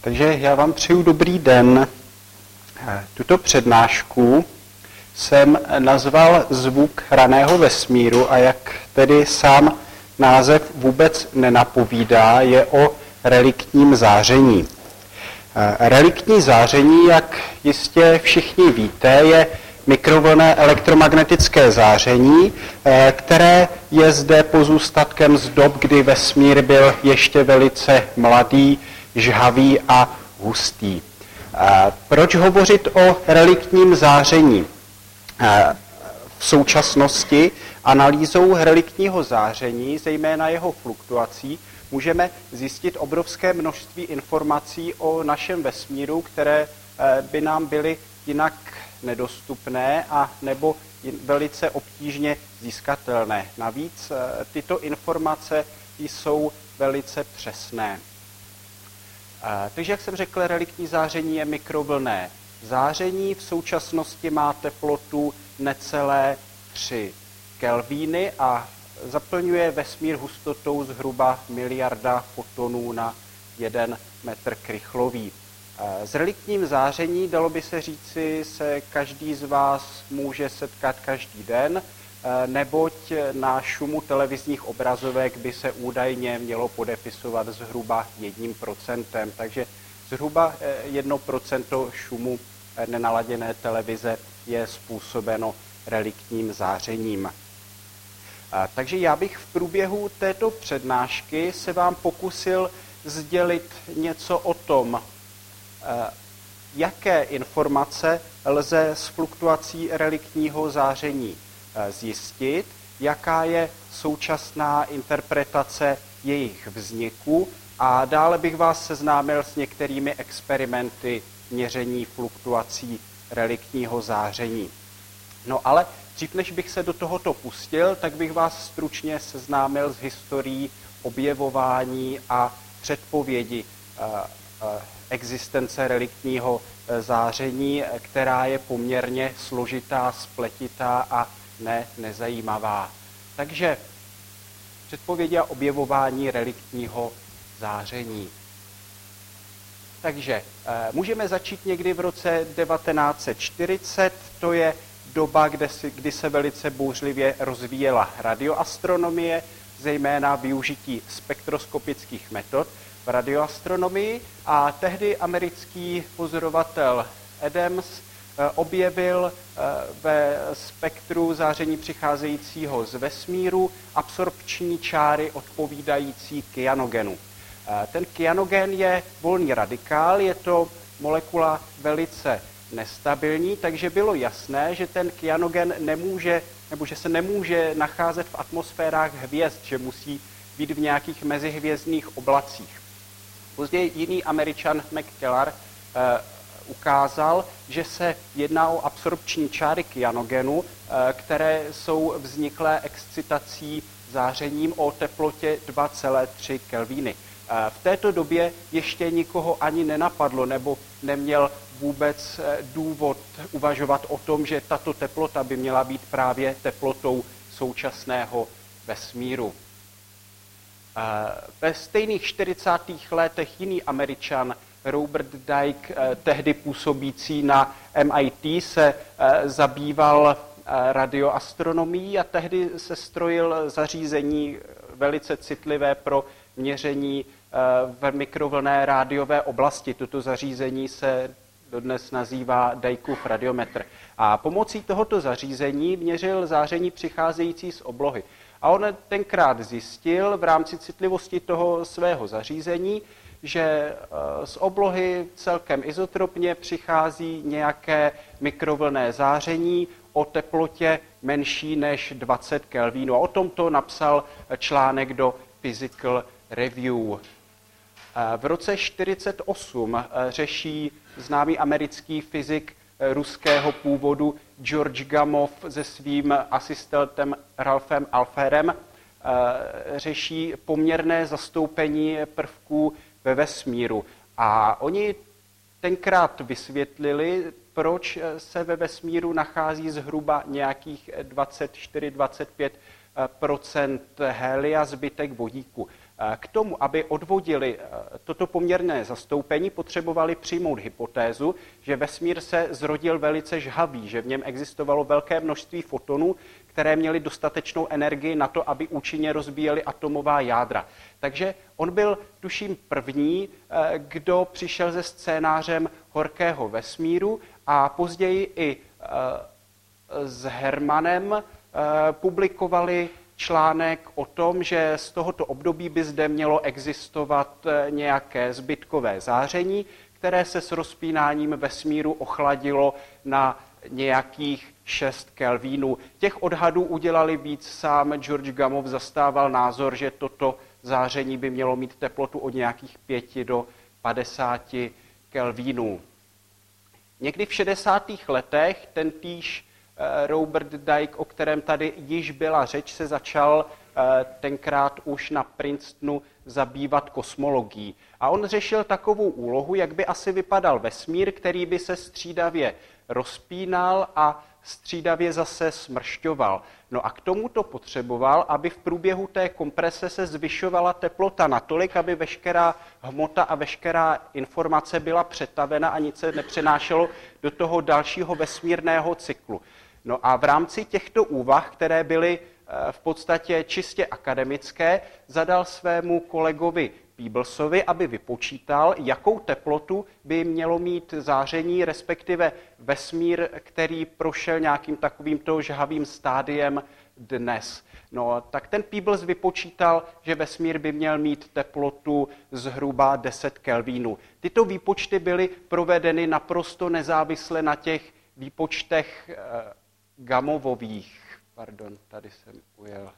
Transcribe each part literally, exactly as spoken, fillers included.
Takže já vám přeju dobrý den. Tuto přednášku jsem nazval Zvuk raného vesmíru a jak tedy sám název vůbec nenapovídá, je o reliktním záření. Reliktní záření, jak jistě všichni víte, je mikrovlnné elektromagnetické záření, které je zde pozůstatkem z dob, kdy vesmír byl ještě velice mladý, žhavý a hustý. Proč hovořit o reliktním záření? V současnosti analýzou reliktního záření, zejména jeho fluktuací, můžeme zjistit obrovské množství informací o našem vesmíru, které by nám byly jinak nedostupné a nebo velice obtížně získatelné. Navíc tyto informace jsou velice přesné. Takže, jak jsem řekl, reliktní záření je mikrovlnné záření. V současnosti má teplotu necelé tři kelvíny a zaplňuje vesmír hustotou zhruba miliarda fotonů na jeden metr krychlový. S reliktním záření, dalo by se říci, se každý z vás může setkat každý den, neboť na šumu televizních obrazovek by se údajně mělo podepisovat zhruba jedním procentem. Takže zhruba jedno procento šumu nenaladěné televize je způsobeno reliktním zářením. Takže já bych v průběhu této přednášky se vám pokusil sdělit něco o tom, jaké informace lze z fluktuací reliktního záření zjistit, jaká je současná interpretace jejich vzniku a dále bych vás seznámil s některými experimenty měření fluktuací reliktního záření. No ale dřív než bych se do tohoto pustil, tak bych vás stručně seznámil s historií objevování a předpovědi existence reliktního záření, která je poměrně složitá, spletitá a ne nezajímavá. Takže předpovědi a objevování reliktního záření. Takže můžeme začít někdy v roce devatenáct set čtyřicet, to je doba, kde si, kdy se velice bouřlivě rozvíjela radioastronomie, zejména využití spektroskopických metod v radioastronomii a tehdy americký pozorovatel Adams objevil ve spektru záření přicházejícího z vesmíru absorpční čáry odpovídající kyanogenu. Ten kyanogen je volný radikál, je to molekula velice nestabilní, takže bylo jasné, že ten kyanogen nemůže, nebo že se nemůže nacházet v atmosférách hvězd, že musí být v nějakých mezihvězdných oblacích. Později jiný Američan McKellar eh, ukázal, že se jedná o absorpční čáry kyanogenu, eh, které jsou vzniklé excitací zářením o teplotě dva celé tři kelvíny. Eh, v této době ještě nikoho ani nenapadlo, nebo neměl vůbec důvod uvažovat o tom, že tato teplota by měla být právě teplotou současného vesmíru. Ve stejných čtyřicátých letech jiný Američan Robert Dike, tehdy působící na M I T, se zabýval radioastronomií a tehdy se strojil zařízení velice citlivé pro měření v mikrovlnné rádiové oblasti. Toto zařízení se dodnes nazývá Dikeův radiometr. A pomocí tohoto zařízení měřil záření přicházející z oblohy. A on tenkrát zjistil v rámci citlivosti toho svého zařízení, že z oblohy celkem izotropně přichází nějaké mikrovlnné záření o teplotě menší než dvacet kelvínů. A o tomto napsal článek do Physical Review. V roce čtyřicet osm řeší známý americký fyzik ruského původu George Gamow se svým asistentem Ralphem Alpherem řeší poměrné zastoupení prvků ve vesmíru. A oni tenkrát vysvětlili, proč se ve vesmíru nachází zhruba nějakých dvacet čtyři až dvacet pět procent helia, zbytek vodíku. K tomu, aby odvodili toto poměrné zastoupení, potřebovali přijmout hypotézu, že vesmír se zrodil velice žhavý, že v něm existovalo velké množství fotonů, které měly dostatečnou energii na to, aby účinně rozbíjely atomová jádra. Takže on byl, tuším, první, kdo přišel se scénářem horkého vesmíru a později i s Hermanem publikovali článek o tom, že z tohoto období by zde mělo existovat nějaké zbytkové záření, které se s rozpínáním vesmíru ochladilo na nějakých šest kelvínů. Těch odhadů udělali víc, sám George Gamow zastával názor, že toto záření by mělo mít teplotu od nějakých pěti do padesáti kelvínů. Někdy v šedesátých letech tentýž Robert Dike, o kterém tady již byla řeč, se začal tenkrát už na Princetonu zabývat kosmologií. A on řešil takovou úlohu, jak by asi vypadal vesmír, který by se střídavě rozpínal a střídavě zase smršťoval. No a k tomuto potřeboval, aby v průběhu té komprese se zvyšovala teplota natolik, aby veškerá hmota a veškerá informace byla přetavena a nic se nepřenášelo do toho dalšího vesmírného cyklu. No a v rámci těchto úvah, které byly v podstatě čistě akademické, zadal svému kolegovi Peeblesovi, aby vypočítal, jakou teplotu by mělo mít záření, respektive vesmír, který prošel nějakým takovýmto žhavým stádiem dnes. No, tak ten Peebles vypočítal, že vesmír by měl mít teplotu zhruba deset kelvínů. Tyto výpočty byly provedeny naprosto nezávisle na těch výpočtech eh, Gamowových. Pardon, tady jsem ujel.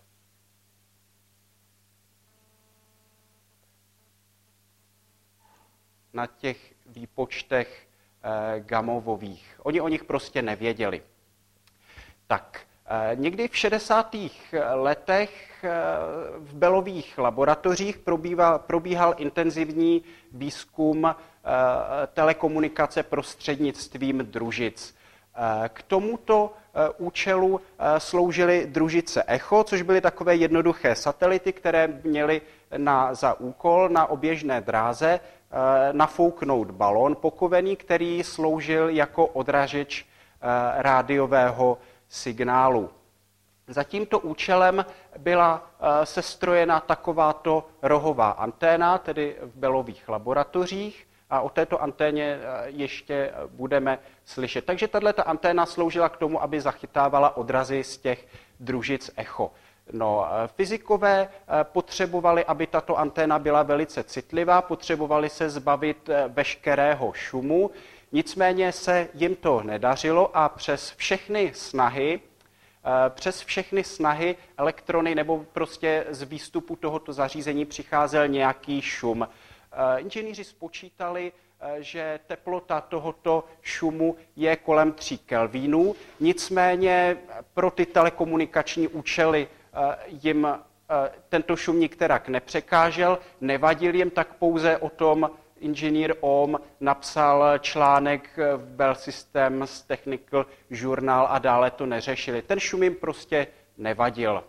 Na těch výpočtech eh, Gamowových. Oni o nich prostě nevěděli. Tak, eh, někdy v šedesátých letech eh, v Bellových laboratořích probíhal, probíhal intenzivní výzkum eh, telekomunikace prostřednictvím družic. Eh, k tomuto eh, účelu eh, sloužily družice Echo, což byly takové jednoduché satelity, které měly na, za úkol na oběžné dráze nafouknout balón pokovený, který sloužil jako odražeč rádiového signálu. Za tímto účelem byla sestrojena takováto rohová anténa, tedy v Bellových laboratořích, a o této anténě ještě budeme slyšet. Takže tato anténa sloužila k tomu, aby zachytávala odrazy z těch družic Echo. No, fyzikové potřebovali, aby tato anténa byla velice citlivá, potřebovali se zbavit veškerého šumu, nicméně se jim to nedařilo a přes všechny snahy, přes všechny snahy elektrony nebo prostě z výstupu tohoto zařízení přicházel nějaký šum. Inženýři spočítali, že teplota tohoto šumu je kolem tří kelvínů, nicméně pro ty telekomunikační účely jim tento šum nikterak nepřekážel, nevadil jim, tak pouze o tom inženýr Ohm napsal článek v Bell Systems Technical Journal a dále to neřešili. Ten šum jim prostě nevadil.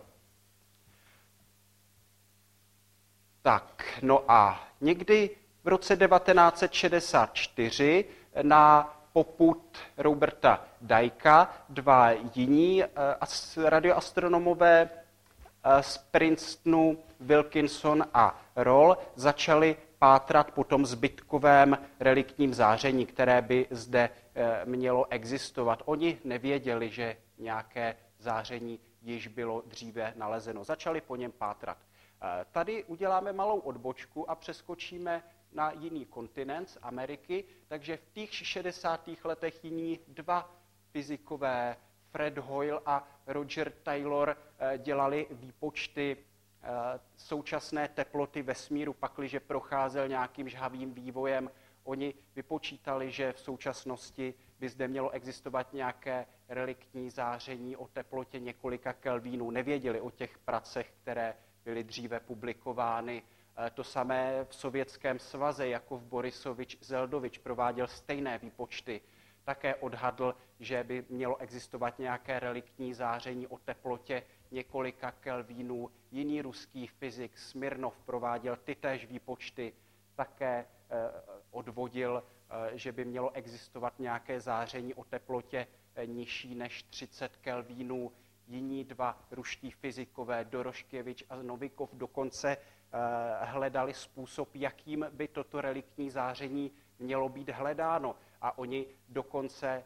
Tak, no a někdy v roce devatenáct set šedesát čtyři na popud Roberta Dikea dva jiní radioastronomové z Princetonu, Wilkinson a Roll, začali pátrat po tom zbytkovém reliktním záření, které by zde mělo existovat. Oni nevěděli, že nějaké záření již bylo dříve nalezeno. Začali po něm pátrat. Tady uděláme malou odbočku a přeskočíme na jiný kontinent z Ameriky, takže v těch šedesátých letech jiní dva fyzikové, Fred Hoyle a Roger Taylor, dělali výpočty současné teploty vesmíru, pakliže procházel nějakým žhavým vývojem. Oni vypočítali, že v současnosti by zde mělo existovat nějaké reliktní záření o teplotě několika kelvínů. Nevěděli o těch pracech, které byly dříve publikovány. To samé v Sovětském svaze, jako v Borisovič Zeldovič prováděl stejné výpočty. Také odhadl, že by mělo existovat nějaké reliktní záření o teplotě několika kelvínů. Jiný ruský fyzik Smirnov prováděl tytéž výpočty, také odvodil, že by mělo existovat nějaké záření o teplotě nižší než třicet kelvínů. Jiní dva ruští fyzikové, Doroškěvič a Novikov, dokonce hledali způsob, jakým by toto reliktní záření mělo být hledáno. A oni dokonce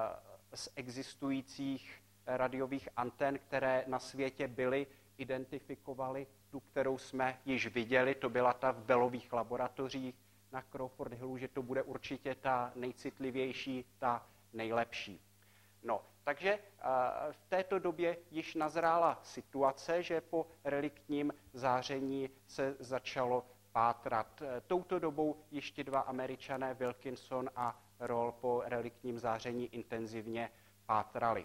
z existujících radiových antén, které na světě byly, identifikovali tu, kterou jsme již viděli, to byla ta v Bellových laboratořích na Crawford Hillu, že to bude určitě ta nejcitlivější, ta nejlepší. No, takže v této době již nazrála situace, že po reliktním záření se začalo pátrat. Touto dobou ještě dva Američané, Wilkinson a Roll, po reliktním záření intenzivně pátrali.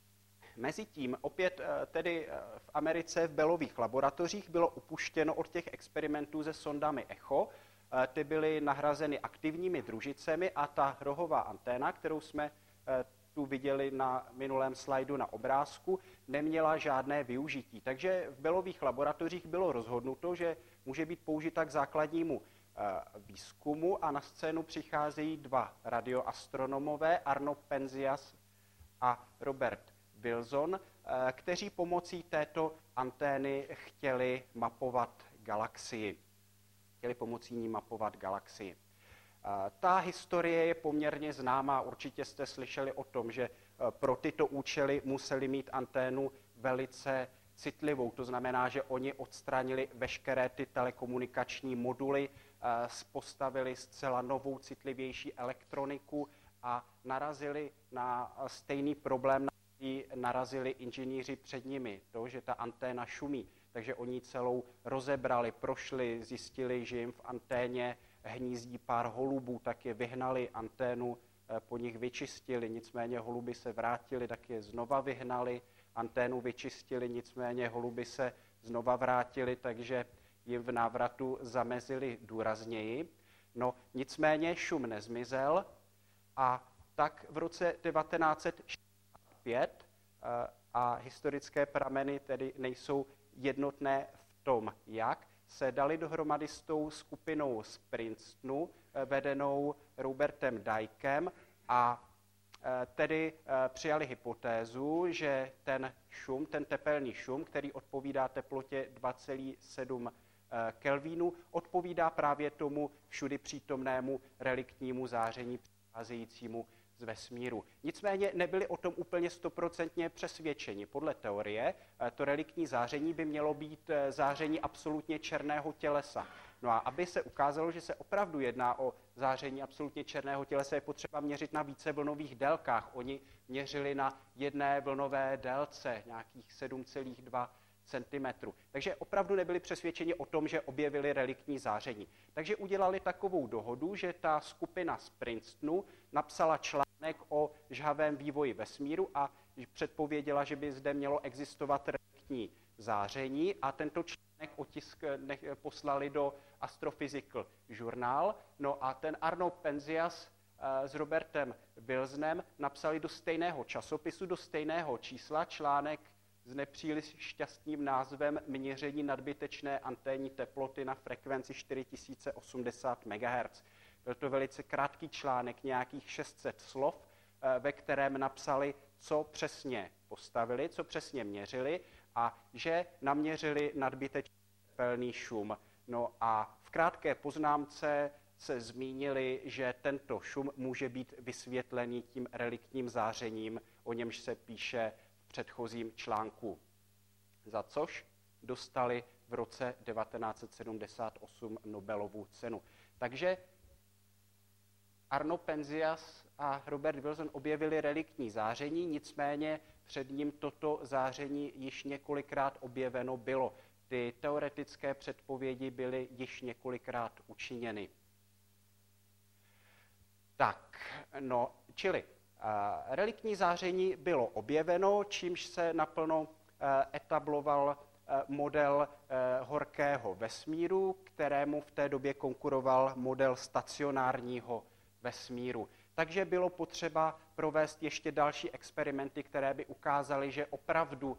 Mezitím opět tedy v Americe v Bellových laboratořích bylo upuštěno od těch experimentů se sondami ECHO. Ty byly nahrazeny aktivními družicemi a ta rohová anténa, kterou jsme tu viděli na minulém slajdu na obrázku, neměla žádné využití. Takže v Bellových laboratořích bylo rozhodnuto, že může být použita k základnímu výzkumu a na scénu přicházejí dva radioastronomové, Arno Penzias a Robert Wilson, kteří pomocí této antény chtěli mapovat galaxii. Chtěli pomocí ní mapovat galaxii. Ta historie je poměrně známá, určitě jste slyšeli o tom, že pro tyto účely museli mít anténu velice citlivou. To znamená, že oni odstranili veškeré ty telekomunikační moduly, postavili zcela novou citlivější elektroniku a narazili na stejný problém, na který narazili inženýři před nimi, to, že ta anténa šumí. Takže oni celou rozebrali, prošli, zjistili, že jim v anténě hnízdí pár holubů, tak je vyhnali, anténu po nich vyčistili, nicméně holuby se vrátili, tak je znova vyhnali, anténu vyčistili, nicméně holuby se znova vrátili, takže jim v návratu zamezili důrazněji. No nicméně šum nezmizel a tak v roce devatenáct set šedesát pět, a historické prameny tedy nejsou jednotné v tom, jak, se dali dohromady s tou skupinou z Princetonu, vedenou Robertem Dykem, a tedy přijali hypotézu, že ten šum, ten tepelný šum, který odpovídá teplotě dva celá sedm kelvínů, odpovídá právě tomu všudy přítomnému reliktnímu záření přicházejícímu z vesmíru. Nicméně nebyli o tom úplně stoprocentně přesvědčeni. Podle teorie to reliktní záření by mělo být záření absolutně černého tělesa. No a aby se ukázalo, že se opravdu jedná o záření absolutně černého tělesa, je potřeba měřit na více vlnových délkách. Oni měřili na jedné vlnové délce nějakých sedm celá dva centimetru. Takže opravdu nebyli přesvědčeni o tom, že objevili reliktní záření. Takže udělali takovou dohodu, že ta skupina z Princetonu napsala článek o žhavém vývoji vesmíru a předpověděla, že by zde mělo existovat reliktní záření, a tento článek otisk poslali do Astrophysical Journal. No a ten Arno Penzias s Robertem Wilsonem napsali do stejného časopisu, do stejného čísla článek s nepříliš šťastným názvem Měření nadbytečné anténní teploty na frekvenci čtyři tisíce osmdesát megahertzů. Byl to velice krátký článek, nějakých šest set slov, ve kterém napsali, co přesně postavili, co přesně měřili a že naměřili nadbytečný tepelný šum. No a v krátké poznámce se zmínili, že tento šum může být vysvětlený tím reliktním zářením, o němž se píše předchozím článku, za což dostali v roce devatenáct set sedmdesát osm Nobelovu cenu. Takže Arno Penzias a Robert Wilson objevili reliktní záření, nicméně před ním toto záření již několikrát objeveno bylo. Ty teoretické předpovědi byly již několikrát učiněny. Tak, no, čili reliktní záření bylo objeveno, čímž se naplno etabloval model horkého vesmíru, kterému v té době konkuroval model stacionárního vesmíru. Takže bylo potřeba provést ještě další experimenty, které by ukázaly, že opravdu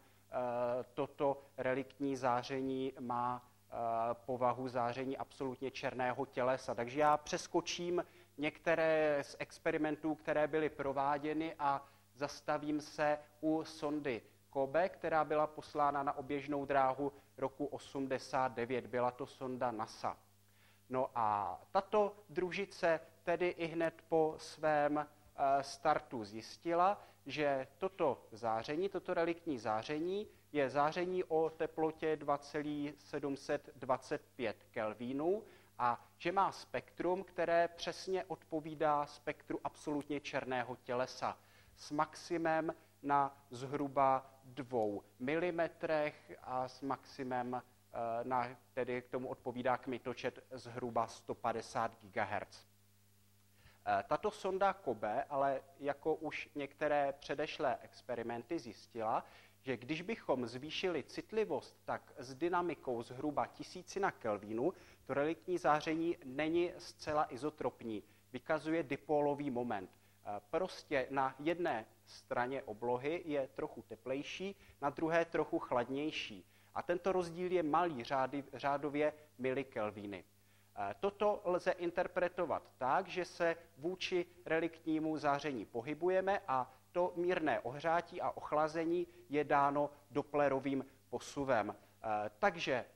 toto reliktní záření má povahu záření absolutně černého tělesa. Takže já přeskočím některé z experimentů, které byly prováděny a zastavím se u sondy Kobe, která byla poslána na oběžnou dráhu roku osmdesát devět. Byla to sonda NASA. No a tato družice tedy i hned po svém startu zjistila, že toto záření, toto reliktní záření je záření o teplotě dva celá sedm set dvacet pět kelvinů a že má spektrum, které přesně odpovídá spektru absolutně černého tělesa s maximem na zhruba dvou milimetrech a s maximem, na, tedy k tomu odpovídá kmitočet zhruba sto padesát gigahertzů. Tato sonda Kobe, ale jako už některé předešlé experimenty, zjistila, že když bychom zvýšili citlivost, tak s dynamikou zhruba tisícina kelvinů, to reliktní záření není zcela izotropní, vykazuje dipólový moment. Prostě na jedné straně oblohy je trochu teplejší, na druhé trochu chladnější. A tento rozdíl je malý, řády, řádově milikelviny. Toto lze interpretovat tak, že se vůči reliktnímu záření pohybujeme a to mírné ohřátí a ochlazení je dáno Dopplerovým posuvem. Takže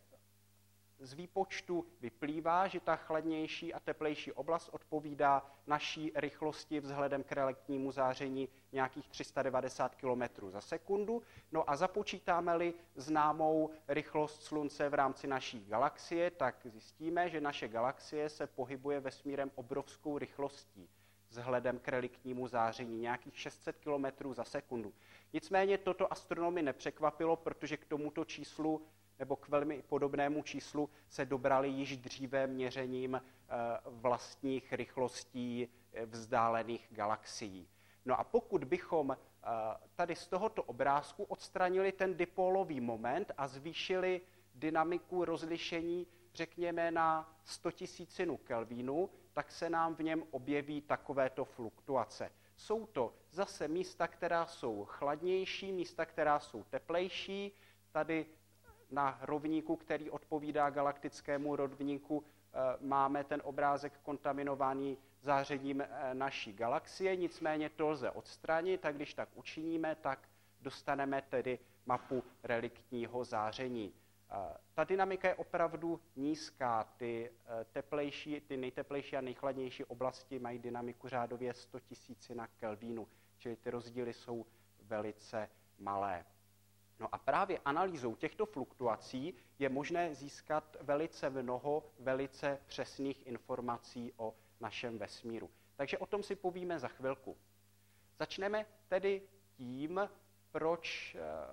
z výpočtu vyplývá, že ta chladnější a teplejší oblast odpovídá naší rychlosti vzhledem k reliktnímu záření nějakých tři sta devadesát kilometrů za sekundu. No a započítáme-li známou rychlost Slunce v rámci naší galaxie, tak zjistíme, že naše galaxie se pohybuje vesmírem obrovskou rychlostí vzhledem k reliktnímu záření, nějakých šest set kilometrů za sekundu. Nicméně toto astronomy nepřekvapilo, protože k tomuto číslu nebo k velmi podobnému číslu se dobrali již dříve měřením vlastních rychlostí vzdálených galaxií. No a pokud bychom tady z tohoto obrázku odstranili ten dipólový moment a zvýšili dynamiku rozlišení, řekněme, na sto tisícinu kelvinů, tak se nám v něm objeví takovéto fluktuace. Jsou to zase místa, která jsou chladnější, místa, která jsou teplejší. Tady na rovníku, který odpovídá galaktickému rovníku, máme ten obrázek kontaminovaný zářením naší galaxie, nicméně to lze odstranit, a když tak učiníme, tak dostaneme tedy mapu reliktního záření. Ta dynamika je opravdu nízká, ty, teplejší, ty nejteplejší a nejchladnější oblasti mají dynamiku řádově sto tisícina kelvinů, čili ty rozdíly jsou velice malé. No a právě analýzou těchto fluktuací je možné získat velice mnoho velice přesných informací o našem vesmíru. Takže o tom si povíme za chvilku. Začneme tedy tím, proč,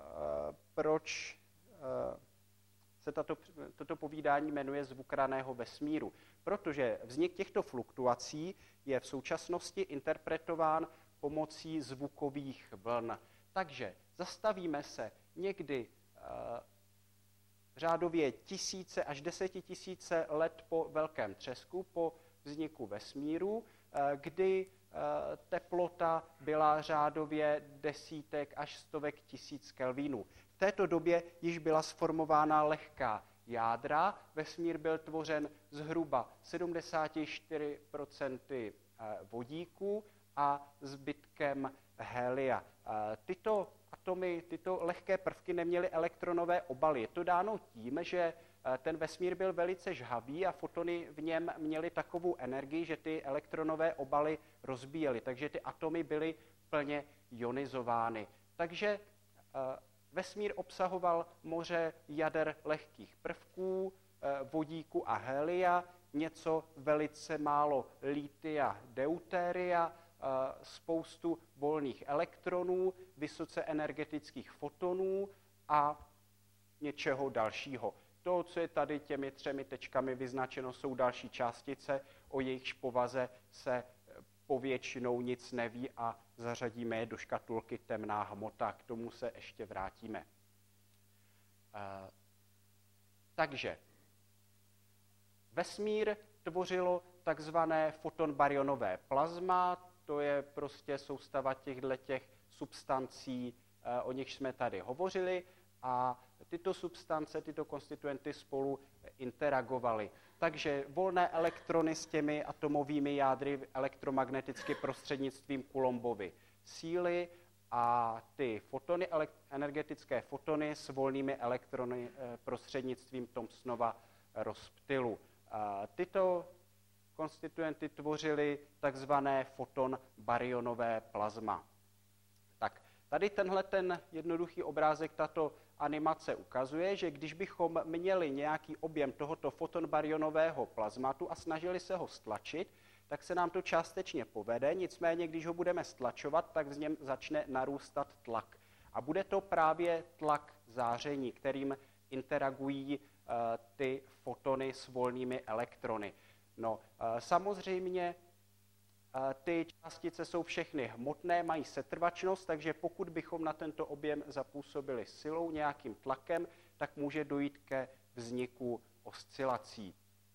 proč se tato, toto povídání jmenuje Zvuk raného vesmíru. Protože vznik těchto fluktuací je v současnosti interpretován pomocí zvukových vln. Takže zastavíme se někdy uh, řádově tisíce až desetitisíce let po velkém třesku, po vzniku vesmíru, uh, kdy uh, teplota byla řádově desítek až stovek tisíc kelvinů. V této době již byla sformována lehká jádra, vesmír byl tvořen zhruba sedmdesát čtyři procent vodíku a zbytkem helia. Tyto atomy, tyto lehké prvky neměly elektronové obaly. Je to dáno tím, že ten vesmír byl velice žhavý a fotony v něm měly takovou energii, že ty elektronové obaly rozbíjely, takže ty atomy byly plně ionizovány. Takže vesmír obsahoval moře jader lehkých prvků, vodíku a helia, něco velice málo litia, deutéria, spoustu volných elektronů, vysoce energetických fotonů a něčeho dalšího. To, co je tady těmi třemi tečkami vyznačeno, jsou další částice, o jejichž povaze se povětšinou nic neví a zařadíme je do škatulky temná hmota. K tomu se ještě vrátíme. E, takže vesmír tvořilo takzvané fotonbarionové plazma. to je prostě soustava těchto těch substancí, o nich jsme tady hovořili, a tyto substance, tyto konstituenty spolu interagovaly. Takže volné elektrony s těmi atomovými jádry elektromagneticky prostřednictvím Coulombovy síly a ty fotony, energetické fotony s volnými elektrony prostřednictvím Thomsonova rozptylu. Tyto konstituenty tvořily takzvané foton-barionové plazma. Tak, tady tenhle ten jednoduchý obrázek, tato animace ukazuje, že když bychom měli nějaký objem tohoto foton-barionového plazmatu a snažili se ho stlačit, tak se nám to částečně povede, nicméně když ho budeme stlačovat, tak v něm začne narůstat tlak. A bude to právě tlak záření, kterým interagují uh, ty fotony s volnými elektrony. No, uh, samozřejmě uh, ty částice jsou všechny hmotné, mají setrvačnost, takže pokud bychom na tento objem zapůsobili silou, nějakým tlakem, tak může dojít ke vzniku oscilací.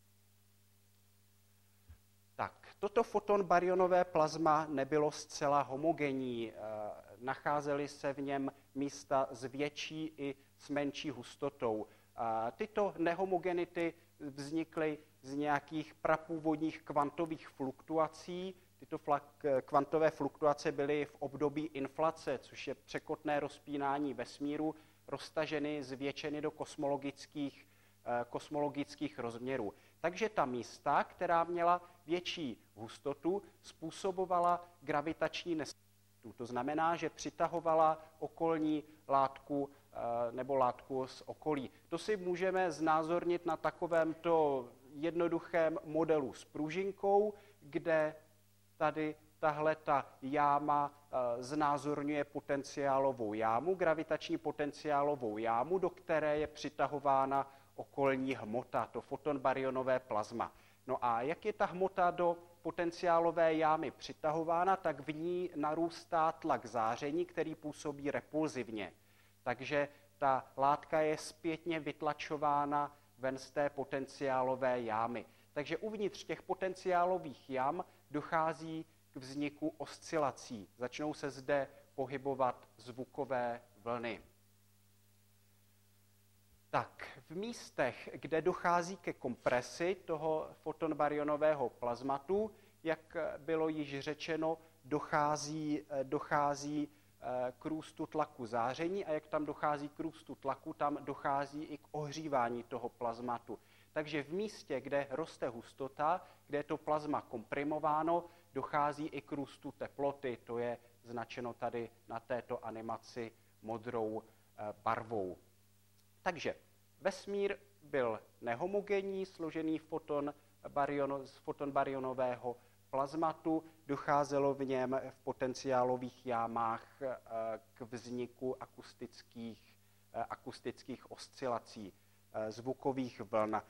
Tak, toto foton-barionové plazma nebylo zcela homogenní. Nacházely se v něm místa s větší i s menší hustotou. Tyto nehomogenity vznikly z nějakých prapůvodních kvantových fluktuací. Tyto kvantové fluktuace byly v období inflace, což je překotné rozpínání vesmíru, roztaženy, zvětšeny do kosmologických, kosmologických rozměrů. Takže ta místa, která měla větší hustotu, způsobovala gravitační nestabilitu. To znamená, že přitahovala okolní látku nebo látku z okolí. To si můžeme znázornit na takovémto jednoduchém modelu s pružinkou, kde tady tahle ta jáma znázorňuje potenciálovou jámu, gravitační potenciálovou jámu, do které je přitahována okolní hmota, to foton-barionové plazma. No a jak je ta hmota do potenciálové jámy přitahována, tak v ní narůstá tlak záření, který působí repulzivně. Takže ta látka je zpětně vytlačována ven z té potenciálové jámy. Takže uvnitř těch potenciálových jam dochází k vzniku oscilací. Začnou se zde pohybovat zvukové vlny. Tak, v místech, kde dochází ke kompresi toho foton-barionového plazmatu, jak bylo již řečeno, dochází, dochází k růstu tlaku záření, a jak tam dochází k růstu tlaku, tam dochází i k ohřívání toho plazmatu. Takže v místě, kde roste hustota, kde je to plazma komprimováno, dochází i k růstu teploty. To je značeno tady na této animaci modrou barvou. Takže vesmír byl nehomogenní, složený foton bariono, z foton-barionového plazmatu, docházelo v něm v potenciálových jámách k vzniku akustických, akustických oscilací, zvukových vln.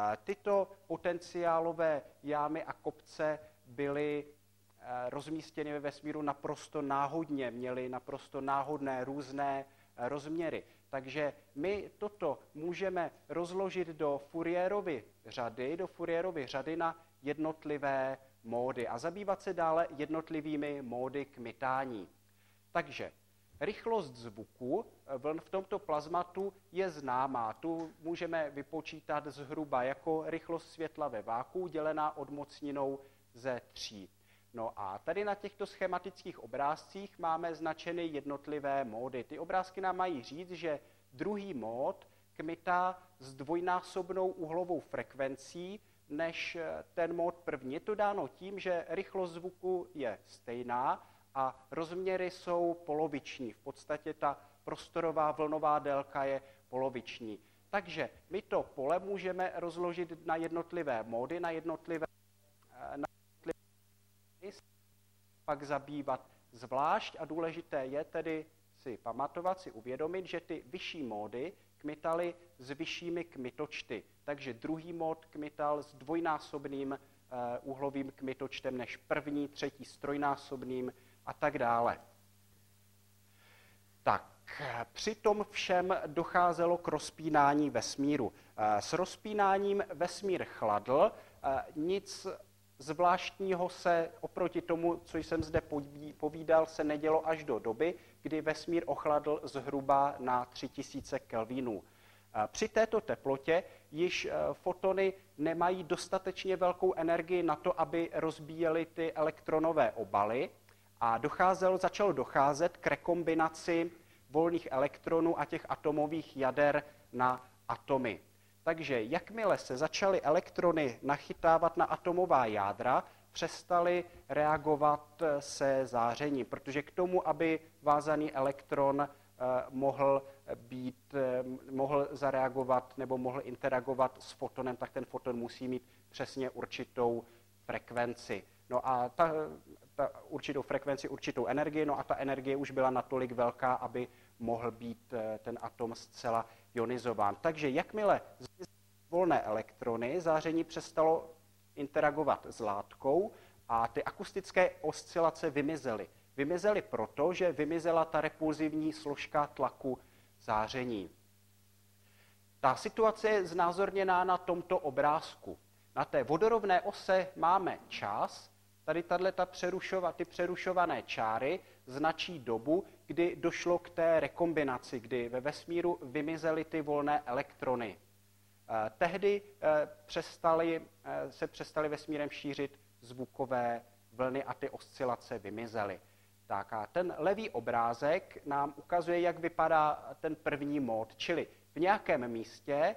Tyto potenciálové jámy a kopce byly rozmístěny ve vesmíru naprosto náhodně, měly naprosto náhodné různé rozměry. Takže my toto můžeme rozložit do Fourierovy řady, do Fourierovy řady na jednotlivé módy a zabývat se dále jednotlivými módy kmitání. Takže rychlost zvuku vln v tomto plazmatu je známá. Tu můžeme vypočítat zhruba jako rychlost světla ve váku dělená odmocninou ze tří. No a tady na těchto schematických obrázcích máme značeny jednotlivé módy. Ty obrázky nám mají říct, že druhý mód kmitá s dvojnásobnou uhlovou frekvencí než ten mód první. Je to dáno tím, že rychlost zvuku je stejná a rozměry jsou poloviční. V podstatě ta prostorová vlnová délka je poloviční. Takže my to pole můžeme rozložit na jednotlivé módy, na jednotlivé, na jednotlivé pak zabývat zvlášť a důležité je tedy si pamatovat, si uvědomit, že ty vyšší módy kmitaly s vyššími kmitočty. Takže druhý mód kmital s dvojnásobným uh, úhlovým kmitočtem než první, třetí s trojnásobným a tak dále. Tak, při tom všem docházelo k rozpínání vesmíru. S rozpínáním vesmír chladl, nic zvláštního se oproti tomu, co jsem zde povídal, se nedělo až do doby, kdy vesmír ochladl zhruba na tři tisíce kelvinů. Při této teplotě již fotony nemají dostatečně velkou energii na to, aby rozbíjely ty elektronové obaly a docházelo, začalo docházet k rekombinaci volných elektronů a těch atomových jader na atomy. Takže jakmile se začaly elektrony nachytávat na atomová jádra, přestaly reagovat se zářením, protože k tomu, aby vázaný elektron mohl být, mohl zareagovat nebo mohl interagovat s fotonem, tak ten foton musí mít přesně určitou frekvenci. No a ta, ta určitou frekvenci, určitou energii, no a ta energie už byla natolik velká, aby mohl být ten atom zcela ionizován. Takže jakmile volné elektrony, záření přestalo interagovat s látkou a ty akustické oscilace vymizely. Vymizely proto, že vymizela ta repulzivní složka tlaku záření. Ta situace je znázorněná na tomto obrázku. Na té vodorovné ose máme čas, tady tato přerušova, ty přerušované čáry značí dobu, kdy došlo k té rekombinaci, kdy ve vesmíru vymizely ty volné elektrony. Tehdy přestali, se přestaly vesmírem šířit zvukové vlny a ty oscilace vymizely. Tak a ten levý obrázek nám ukazuje, jak vypadá ten první mód, čili v nějakém místě,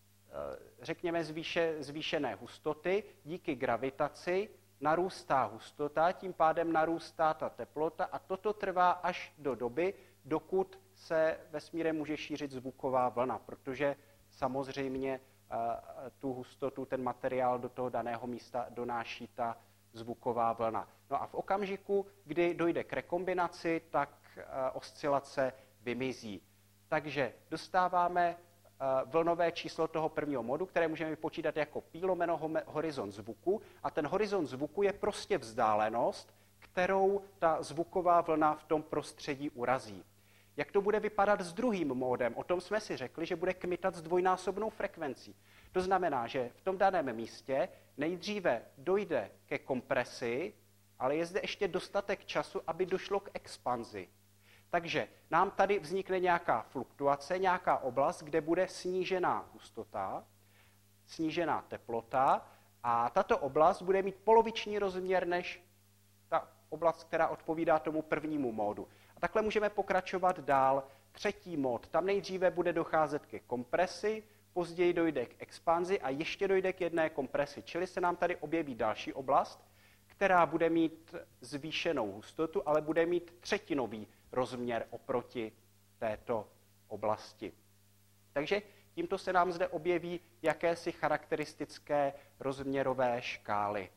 řekněme zvýše, zvýšené hustoty, díky gravitaci narůstá hustota, tím pádem narůstá ta teplota a toto trvá až do doby, dokud se vesmírem může šířit zvuková vlna, protože samozřejmě tu hustotu, ten materiál do toho daného místa donáší ta zvuková vlna. No a v okamžiku, kdy dojde k rekombinaci, tak oscilace vymizí. Takže dostáváme vlnové číslo toho prvního modu, které můžeme vypočítat jako pi lomeno horizont zvuku a ten horizont zvuku je prostě vzdálenost, kterou ta zvuková vlna v tom prostředí urazí. Jak to bude vypadat s druhým módem? O tom jsme si řekli, že bude kmitat s dvojnásobnou frekvencí. To znamená, že v tom daném místě nejdříve dojde ke kompresi, ale je zde ještě dostatek času, aby došlo k expanzi. Takže nám tady vznikne nějaká fluktuace, nějaká oblast, kde bude snížená hustota, snížená teplota a tato oblast bude mít poloviční rozměr než ta oblast, která odpovídá tomu prvnímu módu. A takhle můžeme pokračovat dál. Třetí mód, tam nejdříve bude docházet ke kompresi, později dojde k expanzi a ještě dojde k jedné kompresi. Čili se nám tady objeví další oblast, která bude mít zvýšenou hustotu, ale bude mít třetinový rozměr oproti této oblasti. Takže tímto se nám zde objeví jakési charakteristické rozměrové škály.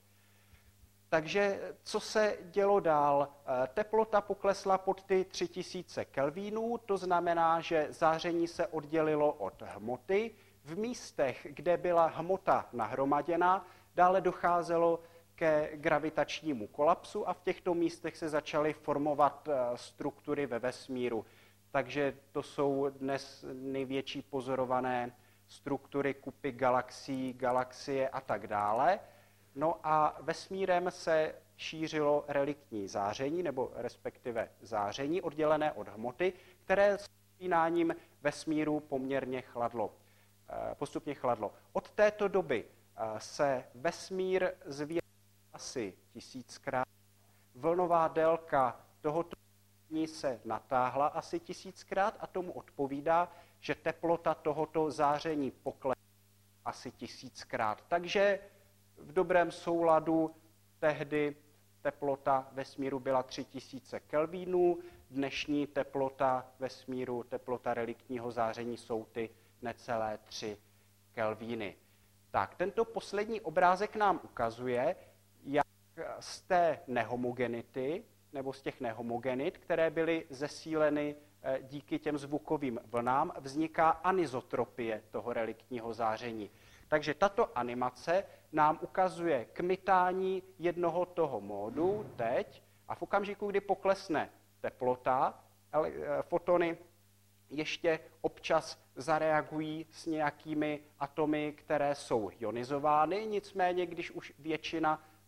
Takže co se dělo dál? Teplota poklesla pod ty tři tisíce kelvinů, to znamená, že záření se oddělilo od hmoty. V místech, kde byla hmota nahromaděna, dále docházelo ke gravitačnímu kolapsu a v těchto místech se začaly formovat struktury ve vesmíru. Takže to jsou dnes největší pozorované struktury kupy galaxií, galaxie a tak dále. No a vesmírem se šířilo reliktní záření, nebo respektive záření oddělené od hmoty, které s vzpínáním vesmíru poměrně chladlo, postupně chladlo. Od této doby se vesmír zvětšil asi tisíckrát. Vlnová délka tohoto se natáhla asi tisíckrát a tomu odpovídá, že teplota tohoto záření poklesla asi tisíckrát. Takže v dobrém souladu tehdy teplota vesmíru byla tři tisíce kelvinů, dnešní teplota vesmíru, teplota reliktního záření jsou ty necelé tři kelviny. Tak, tento poslední obrázek nám ukazuje, jak z té nehomogenity, nebo z těch nehomogenit, které byly zesíleny díky těm zvukovým vlnám, vzniká anizotropie toho reliktního záření. Takže tato animace nám ukazuje kmitání jednoho toho módu teď a v okamžiku, kdy poklesne teplota, fotony ještě občas zareagují s nějakými atomy, které jsou ionizovány, nicméně když už většina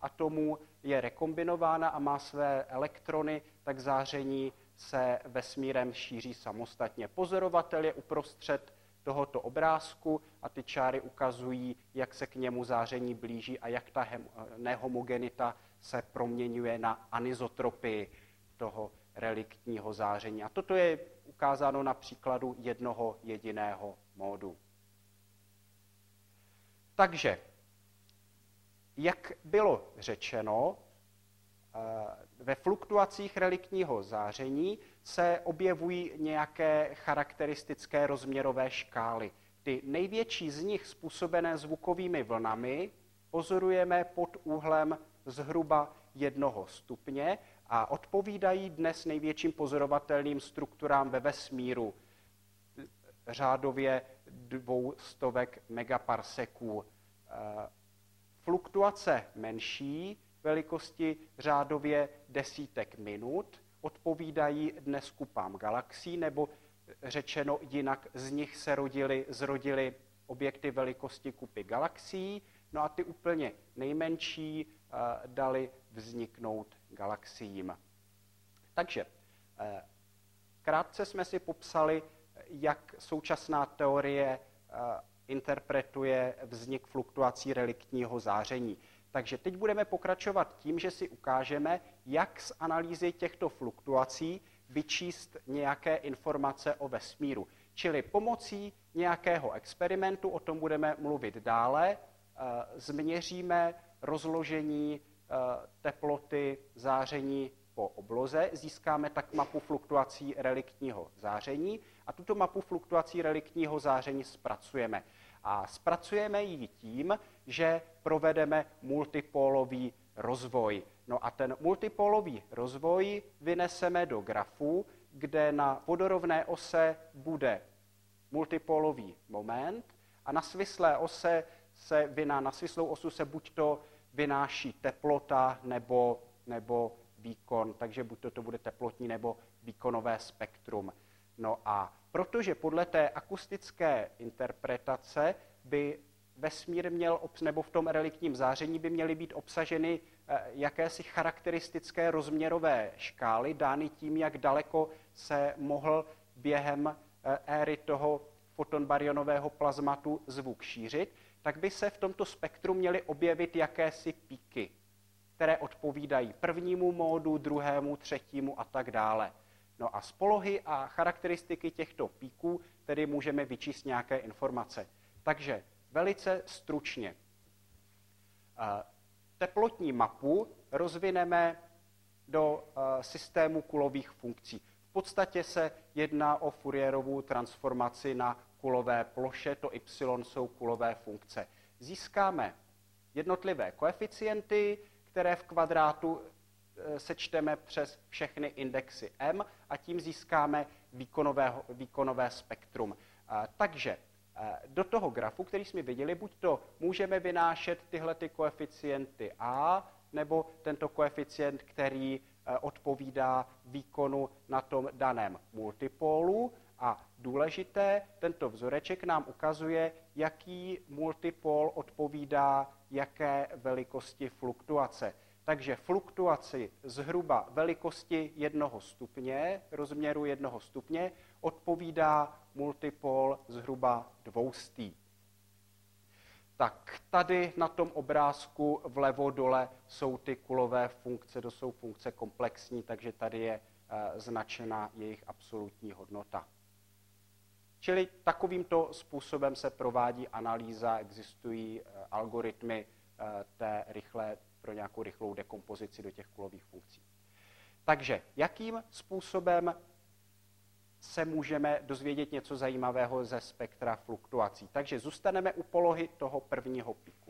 atomů je rekombinována a má své elektrony, tak záření se vesmírem šíří samostatně. Pozorovatel je uprostřed tohoto obrázku a ty čáry ukazují, jak se k němu záření blíží a jak ta nehomogenita se proměňuje na anisotropii toho reliktního záření. A toto je ukázáno na příkladu jednoho jediného módu. Takže, jak bylo řečeno, ve fluktuacích reliktního záření se objevují nějaké charakteristické rozměrové škály. Ty největší z nich, způsobené zvukovými vlnami, pozorujeme pod úhlem zhruba jednoho stupně a odpovídají dnes největším pozorovatelným strukturám ve vesmíru, řádově dvou stovek megaparseků. Fluktuace menší, velikosti řádově desítek minut, odpovídají dnes kupám galaxií, nebo řečeno jinak, z nich se rodily, zrodily objekty velikosti kupy galaxií, no a ty úplně nejmenší uh, dali vzniknout galaxiím. Takže uh, krátce jsme si popsali, jak současná teorie uh, interpretuje vznik fluktuací reliktního záření. Takže teď budeme pokračovat tím, že si ukážeme, jak z analýzy těchto fluktuací vyčíst nějaké informace o vesmíru. Čili pomocí nějakého experimentu, o tom budeme mluvit dále, změříme rozložení teploty záření po obloze, získáme tak mapu fluktuací reliktního záření a tuto mapu fluktuací reliktního záření zpracujeme. A zpracujeme ji tím, že provedeme multipólový rozvoj. No a ten multipólový rozvoj vyneseme do grafu, kde na vodorovné ose bude multipólový moment a na svislé ose se vyná, na svislou osu se buď to vynáší teplota nebo, nebo výkon, takže buď to, to bude teplotní nebo výkonové spektrum. No a protože podle té akustické interpretace by vesmír měl, nebo v tom reliktním záření by měly být obsaženy jakési charakteristické rozměrové škály, dány tím, jak daleko se mohl během éry toho fotonbarionového plazmatu zvuk šířit, tak by se v tomto spektru měly objevit jakési píky, které odpovídají prvnímu módu, druhému, třetímu a tak dále. No a z polohy a charakteristiky těchto píků tedy můžeme vyčíst nějaké informace. Takže velice stručně. Teplotní mapu rozvineme do systému kulových funkcí. V podstatě se jedná o Fourierovu transformaci na kulové ploše, to y jsou kulové funkce. Získáme jednotlivé koeficienty, které v kvadrátu sečteme přes všechny indexy m a tím získáme výkonové, výkonové spektrum. Takže do toho grafu, který jsme viděli, buď to můžeme vynášet tyhle ty koeficienty a, nebo tento koeficient, který odpovídá výkonu na tom daném multipólu. A důležité, tento vzoreček nám ukazuje, jaký multipol odpovídá jaké velikosti fluktuace. Takže fluktuaci zhruba velikosti jednoho stupně, rozměru jednoho stupně, odpovídá multipol zhruba dvoustý. Tak tady na tom obrázku vlevo dole jsou ty kulové funkce, to jsou funkce komplexní, takže tady je e, značena jejich absolutní hodnota. Čili takovýmto způsobem se provádí analýza, existují e, algoritmy e, té rychlé, pro nějakou rychlou dekompozici do těch kulových funkcí. Takže jakým způsobem se můžeme dozvědět něco zajímavého ze spektra fluktuací? Takže zůstaneme u polohy toho prvního píku.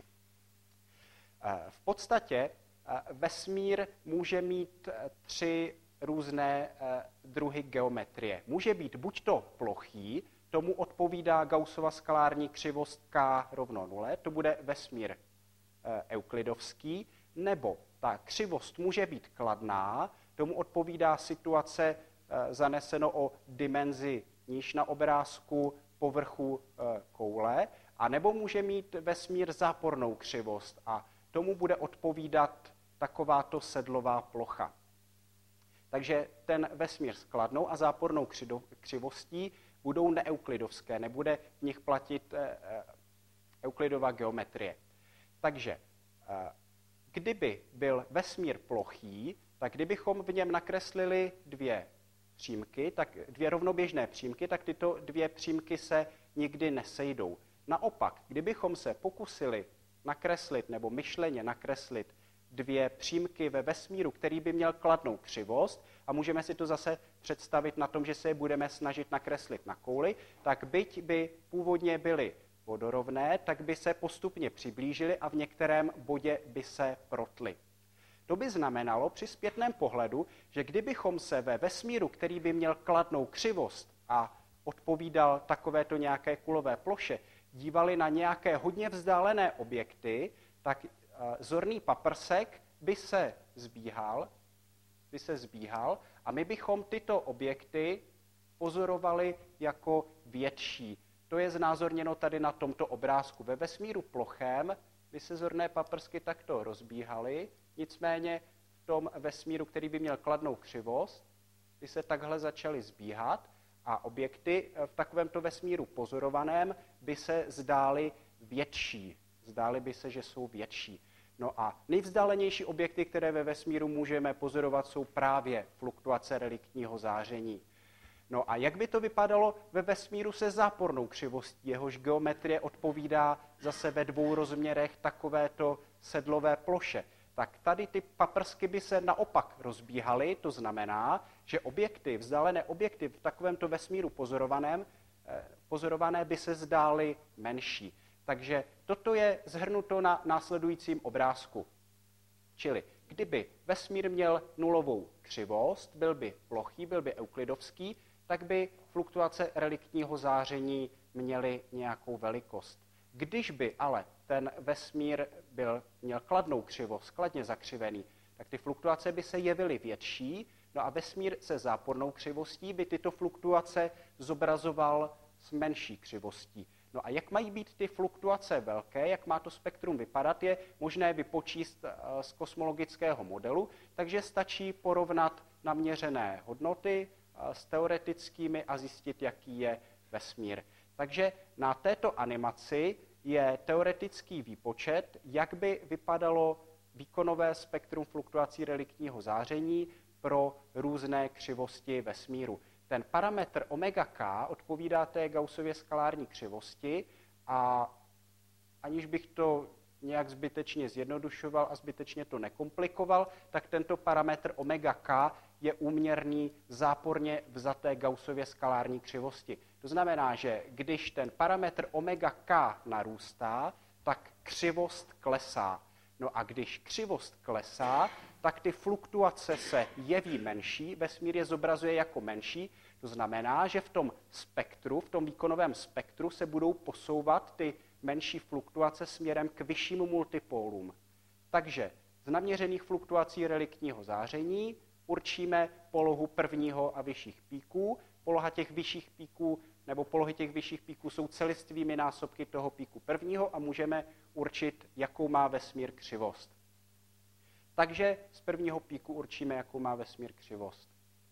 V podstatě vesmír může mít tři různé druhy geometrie. Může být buď to plochý, tomu odpovídá Gaussova skalární křivost k rovno nule, to bude vesmír euklidovský, nebo ta křivost může být kladná, tomu odpovídá situace zaneseno o dimenzi níž na obrázku povrchu koule, a nebo může mít vesmír zápornou křivost a tomu bude odpovídat takováto sedlová plocha. Takže ten vesmír s kladnou a zápornou křivostí budou neeuklidovské, nebude v nich platit euklidová geometrie. Takže kdyby byl vesmír plochý, tak kdybychom v něm nakreslili dvě přímky, tak dvě rovnoběžné přímky, tak tyto dvě přímky se nikdy nesejdou. Naopak, kdybychom se pokusili nakreslit nebo myšleně nakreslit dvě přímky ve vesmíru, který by měl kladnou křivost, a můžeme si to zase představit na tom, že se je budeme snažit nakreslit na kouli, tak byť by původně byly vodorovné, tak by se postupně přiblížily a v některém bodě by se protly. To by znamenalo při zpětném pohledu, že kdybychom se ve vesmíru, který by měl kladnou křivost a odpovídal takovéto nějaké kulové ploše, dívali na nějaké hodně vzdálené objekty, tak zorný paprsek by se zbíhal, by se zbíhal a my bychom tyto objekty pozorovali jako větší. To je znázorněno tady na tomto obrázku. Ve vesmíru plochém by se zorné paprsky takto rozbíhaly, nicméně v tom vesmíru, který by měl kladnou křivost, by se takhle začaly zbíhat a objekty v takovémto vesmíru pozorovaném by se zdály větší. Zdály by se, že jsou větší. No a nejvzdálenější objekty, které ve vesmíru můžeme pozorovat, jsou právě fluktuace reliktního záření. No a jak by to vypadalo ve vesmíru se zápornou křivostí, jehož geometrie odpovídá zase ve dvou rozměrech takovéto sedlové ploše? Tak tady ty paprsky by se naopak rozbíhaly, to znamená, že objekty, vzdálené objekty v takovémto vesmíru pozorovaném, pozorované by se zdály menší. Takže toto je shrnuto na následujícím obrázku. Čili kdyby vesmír měl nulovou křivost, byl by plochý, byl by euklidovský, tak by fluktuace reliktního záření měly nějakou velikost. Když by ale ten vesmír byl, měl kladnou křivost, kladně zakřivený, tak ty fluktuace by se jevily větší, no a vesmír se zápornou křivostí by tyto fluktuace zobrazoval s menší křivostí. No a jak mají být ty fluktuace velké, jak má to spektrum vypadat, je možné vypočíst z kosmologického modelu, takže stačí porovnat naměřené hodnoty s teoretickými a zjistit, jaký je vesmír. Takže na této animaci je teoretický výpočet, jak by vypadalo výkonové spektrum fluktuací reliktního záření pro různé křivosti vesmíru. Ten parametr omega k odpovídá té Gaussově skalární křivosti a aniž bych to nějak zbytečně zjednodušoval a zbytečně to nekomplikoval, tak tento parametr omega k je úměrný záporně vzaté Gaussově skalární křivosti. To znamená, že když ten parametr omega k narůstá, tak křivost klesá. No a když křivost klesá, tak ty fluktuace se jeví menší, vesmír je zobrazuje jako menší, to znamená, že v tom spektru, v tom výkonovém spektru se budou posouvat ty menší fluktuace směrem k vyšším multipólům. Takže z naměřených fluktuací reliktního záření určíme polohu prvního a vyšších píků. Poloha těch vyšších píků nebo polohy těch vyšších píků jsou celistvými násobky toho píku prvního a můžeme určit, jakou má vesmír křivost. Takže z prvního píku určíme, jakou má vesmír křivost.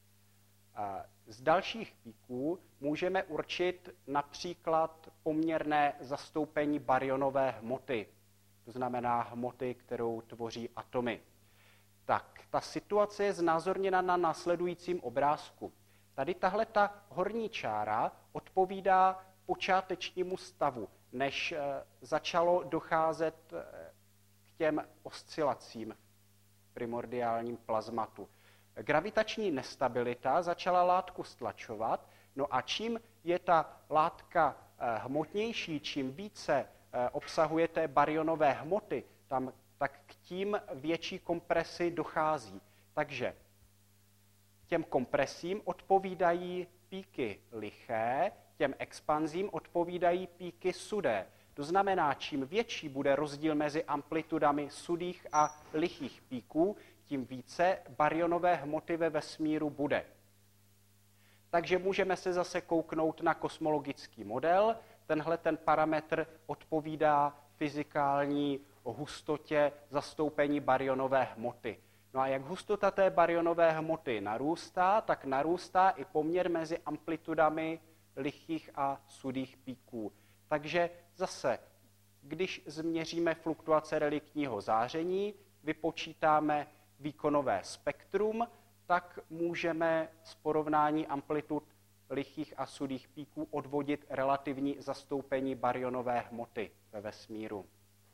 Z dalších píků můžeme určit například poměrné zastoupení baryonové hmoty, to znamená hmoty, kterou tvoří atomy. Tak, ta situace je znázorněna na následujícím obrázku. Tady tahle ta horní čára odpovídá počátečnímu stavu, než začalo docházet k těm oscilacím v primordiálním plazmatu. Gravitační nestabilita začala látku stlačovat, no a čím je ta látka hmotnější, čím více obsahuje té baryonové hmoty, tam, tak k tím větší kompresi dochází. Takže těm kompresím odpovídají píky liché, těm expanzím odpovídají píky sudé. To znamená, čím větší bude rozdíl mezi amplitudami sudých a lichých píků, tím více baryonové hmoty ve vesmíru bude. Takže můžeme se zase kouknout na kosmologický model. Tenhle ten parametr odpovídá fyzikální o hustotě zastoupení baryonové hmoty. No a jak hustota té baryonové hmoty narůstá, tak narůstá i poměr mezi amplitudami lichých a sudých píků. Takže zase, když změříme fluktuace reliktního záření, vypočítáme výkonové spektrum, tak můžeme z porovnání amplitud lichých a sudých píků odvodit relativní zastoupení baryonové hmoty ve vesmíru.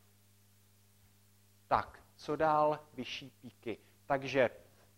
Tak, co dál? Vyšší píky. Takže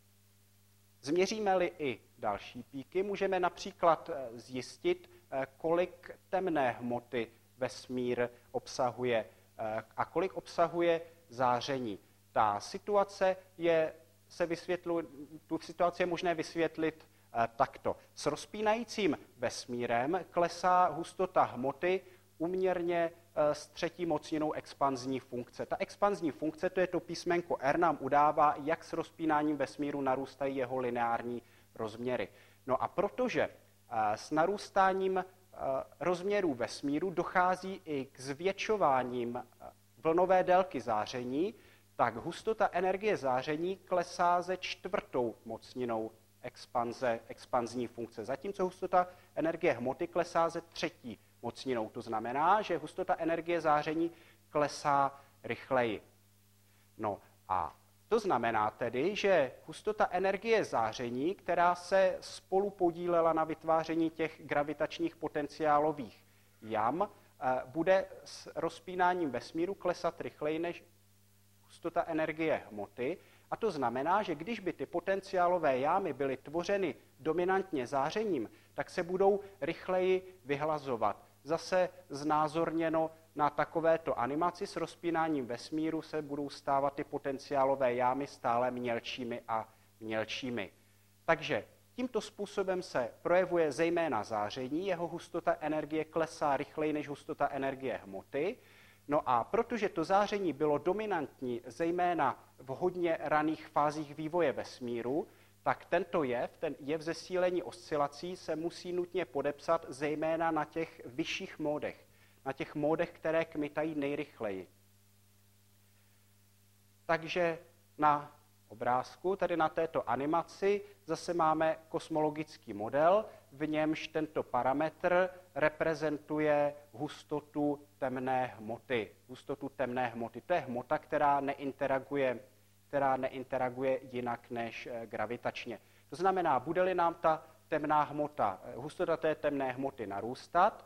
změříme-li i další píky, můžeme například zjistit, kolik temné hmoty vesmír obsahuje a kolik obsahuje záření. Ta situace je, se vysvětlu, tu situaci je možné vysvětlit takto. S rozpínajícím vesmírem klesá hustota hmoty úměrně s třetí mocninou expanzní funkce. Ta expanzní funkce, to je to písmenko R, nám udává, jak s rozpínáním vesmíru narůstají jeho lineární rozměry. No a protože s narůstáním rozměrů vesmíru dochází i k zvětšováním vlnové délky záření, tak hustota energie záření klesá ze čtvrtou mocninou expanze, expanzní funkce, zatímco hustota energie hmoty klesá ze třetí mocninou. To znamená, že hustota energie záření klesá rychleji. No a to znamená tedy, že hustota energie záření, která se spolu podílela na vytváření těch gravitačních potenciálových jam, bude s rozpínáním vesmíru klesat rychleji než hustota energie hmoty. A to znamená, že když by ty potenciálové jámy byly tvořeny dominantně zářením, tak se budou rychleji vyhlazovat. Zase znázorněno na takovéto animaci s rozpínáním vesmíru se budou stávat ty potenciálové jámy stále mělčími a mělčími. Takže tímto způsobem se projevuje zejména záření, jeho hustota energie klesá rychleji než hustota energie hmoty. No a protože to záření bylo dominantní zejména v hodně raných fázích vývoje vesmíru, tak tento jev, ten jev zesílení oscilací, se musí nutně podepsat zejména na těch vyšších módech, na těch módech, které kmitají nejrychleji. Takže na obrázku, tady na této animaci, zase máme kosmologický model, v němž tento parametr reprezentuje hustotu temné hmoty. Hustotu temné hmoty. To je hmota, která neinteraguje, která neinteraguje jinak než gravitačně. To znamená, bude-li nám ta temná hmota, hustota té temné hmoty narůstat,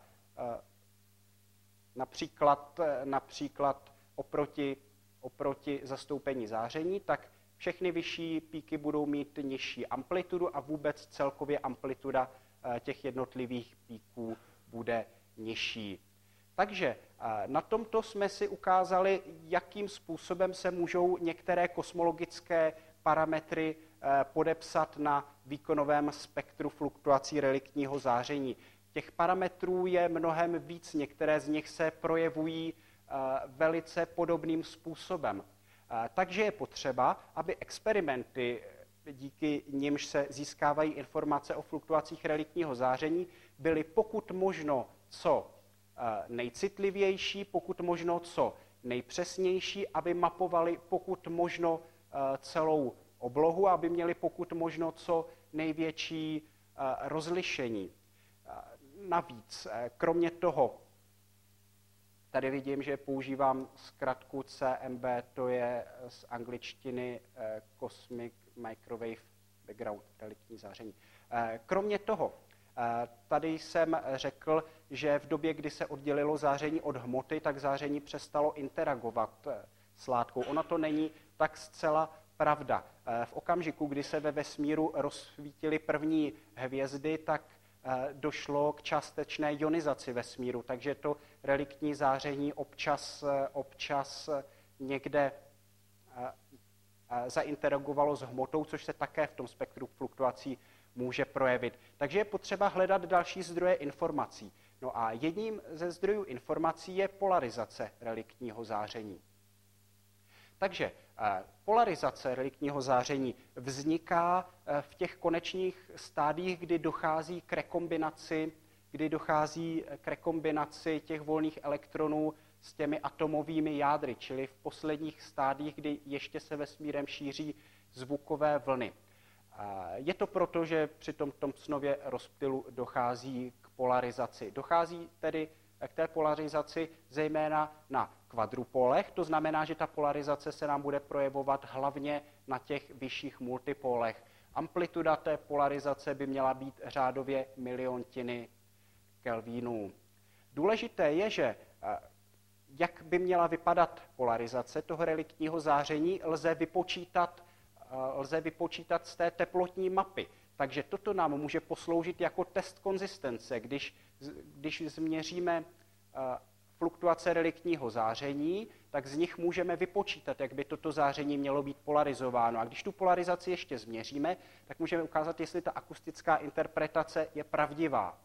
například, například oproti, oproti zastoupení záření, tak všechny vyšší píky budou mít nižší amplitudu a vůbec celkově amplituda těch jednotlivých píků bude nižší. Takže na tomto jsme si ukázali, jakým způsobem se můžou některé kosmologické parametry podepsat na výkonovém spektru fluktuací reliktního záření. Těch parametrů je mnohem víc, některé z nich se projevují velice podobným způsobem. Takže je potřeba, aby experimenty, díky nimž se získávají informace o fluktuacích reliktního záření, byly pokud možno co nejcitlivější, pokud možno co nejpřesnější, aby mapovali pokud možno celou oblohu, aby měli pokud možno co největší rozlišení. Navíc, kromě toho, tady vidím, že používám zkratku C M B, to je z angličtiny Cosmic Microwave Background, reliktní záření. Kromě toho, tady jsem řekl, že v době, kdy se oddělilo záření od hmoty, tak záření přestalo interagovat s látkou. Ono to není tak zcela pravda. V okamžiku, kdy se ve vesmíru rozsvítily první hvězdy, tak došlo k částečné ionizaci vesmíru, takže to reliktní záření občas, občas někde zainteragovalo s hmotou, což se také v tom spektru fluktuací může projevit. Takže je potřeba hledat další zdroje informací. No a jedním ze zdrojů informací je polarizace reliktního záření. Takže polarizace reliktního záření vzniká v těch konečných stádiích, kdy dochází k rekombinaci, kdy dochází k rekombinaci těch volných elektronů s těmi atomovými jádry, čili v posledních stádiích, kdy ještě se vesmírem šíří zvukové vlny. Je to proto, že při tom Thomsonově rozptylu dochází k polarizaci. Dochází tedy k té polarizaci zejména na kvadrupolech, to znamená, že ta polarizace se nám bude projevovat hlavně na těch vyšších multipolech. Amplituda té polarizace by měla být řádově miliontiny kelvínů. Důležité je, že jak by měla vypadat polarizace toho reliktního záření, lze vypočítat, lze vypočítat z té teplotní mapy. Takže toto nám může posloužit jako test konzistence. Když, když změříme fluktuace reliktního záření, tak z nich můžeme vypočítat, jak by toto záření mělo být polarizováno. A když tu polarizaci ještě změříme, tak můžeme ukázat, jestli ta akustická interpretace je pravdivá.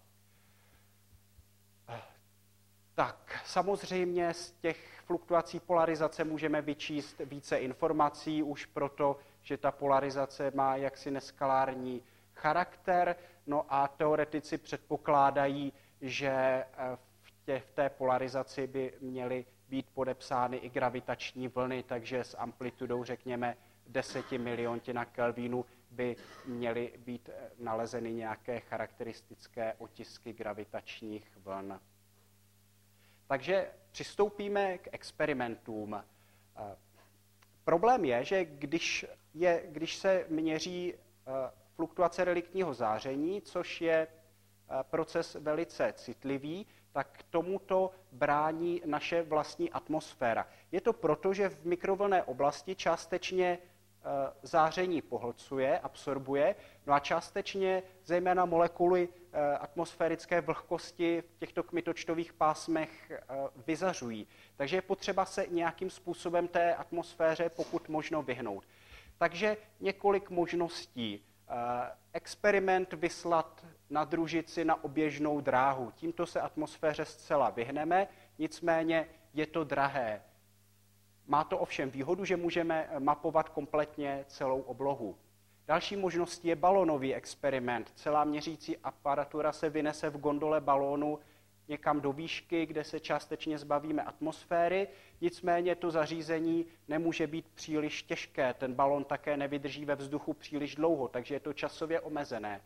Tak, samozřejmě z těch fluktuací polarizace můžeme vyčíst více informací, už proto, že ta polarizace má jaksi neskalární charakter, no a teoretici předpokládají, že v, tě, v té polarizaci by měly být podepsány i gravitační vlny, takže s amplitudou, řekněme, deset miliontin kelvínů by měly být nalezeny nějaké charakteristické otisky gravitačních vln. Takže přistoupíme k experimentům. Problém je, že když, je, když se měří fluktuace reliktního záření, což je proces velice citlivý, tak k tomuto brání naše vlastní atmosféra. Je to proto, že v mikrovlnné oblasti částečně záření pohlcuje, absorbuje, no a částečně zejména molekuly atmosférické vlhkosti v těchto kmitočtových pásmech vyzařují. Takže je potřeba se nějakým způsobem té atmosféře pokud možno vyhnout. Takže několik možností. Experiment vyslat na družici na oběžnou dráhu. Tímto se atmosféře zcela vyhneme, nicméně je to drahé. Má to ovšem výhodu, že můžeme mapovat kompletně celou oblohu. Další možností je balónový experiment. Celá měřící aparatura se vynese v gondole balónu někam do výšky, kde se částečně zbavíme atmosféry, nicméně to zařízení nemůže být příliš těžké. Ten balón také nevydrží ve vzduchu příliš dlouho, takže je to časově omezené.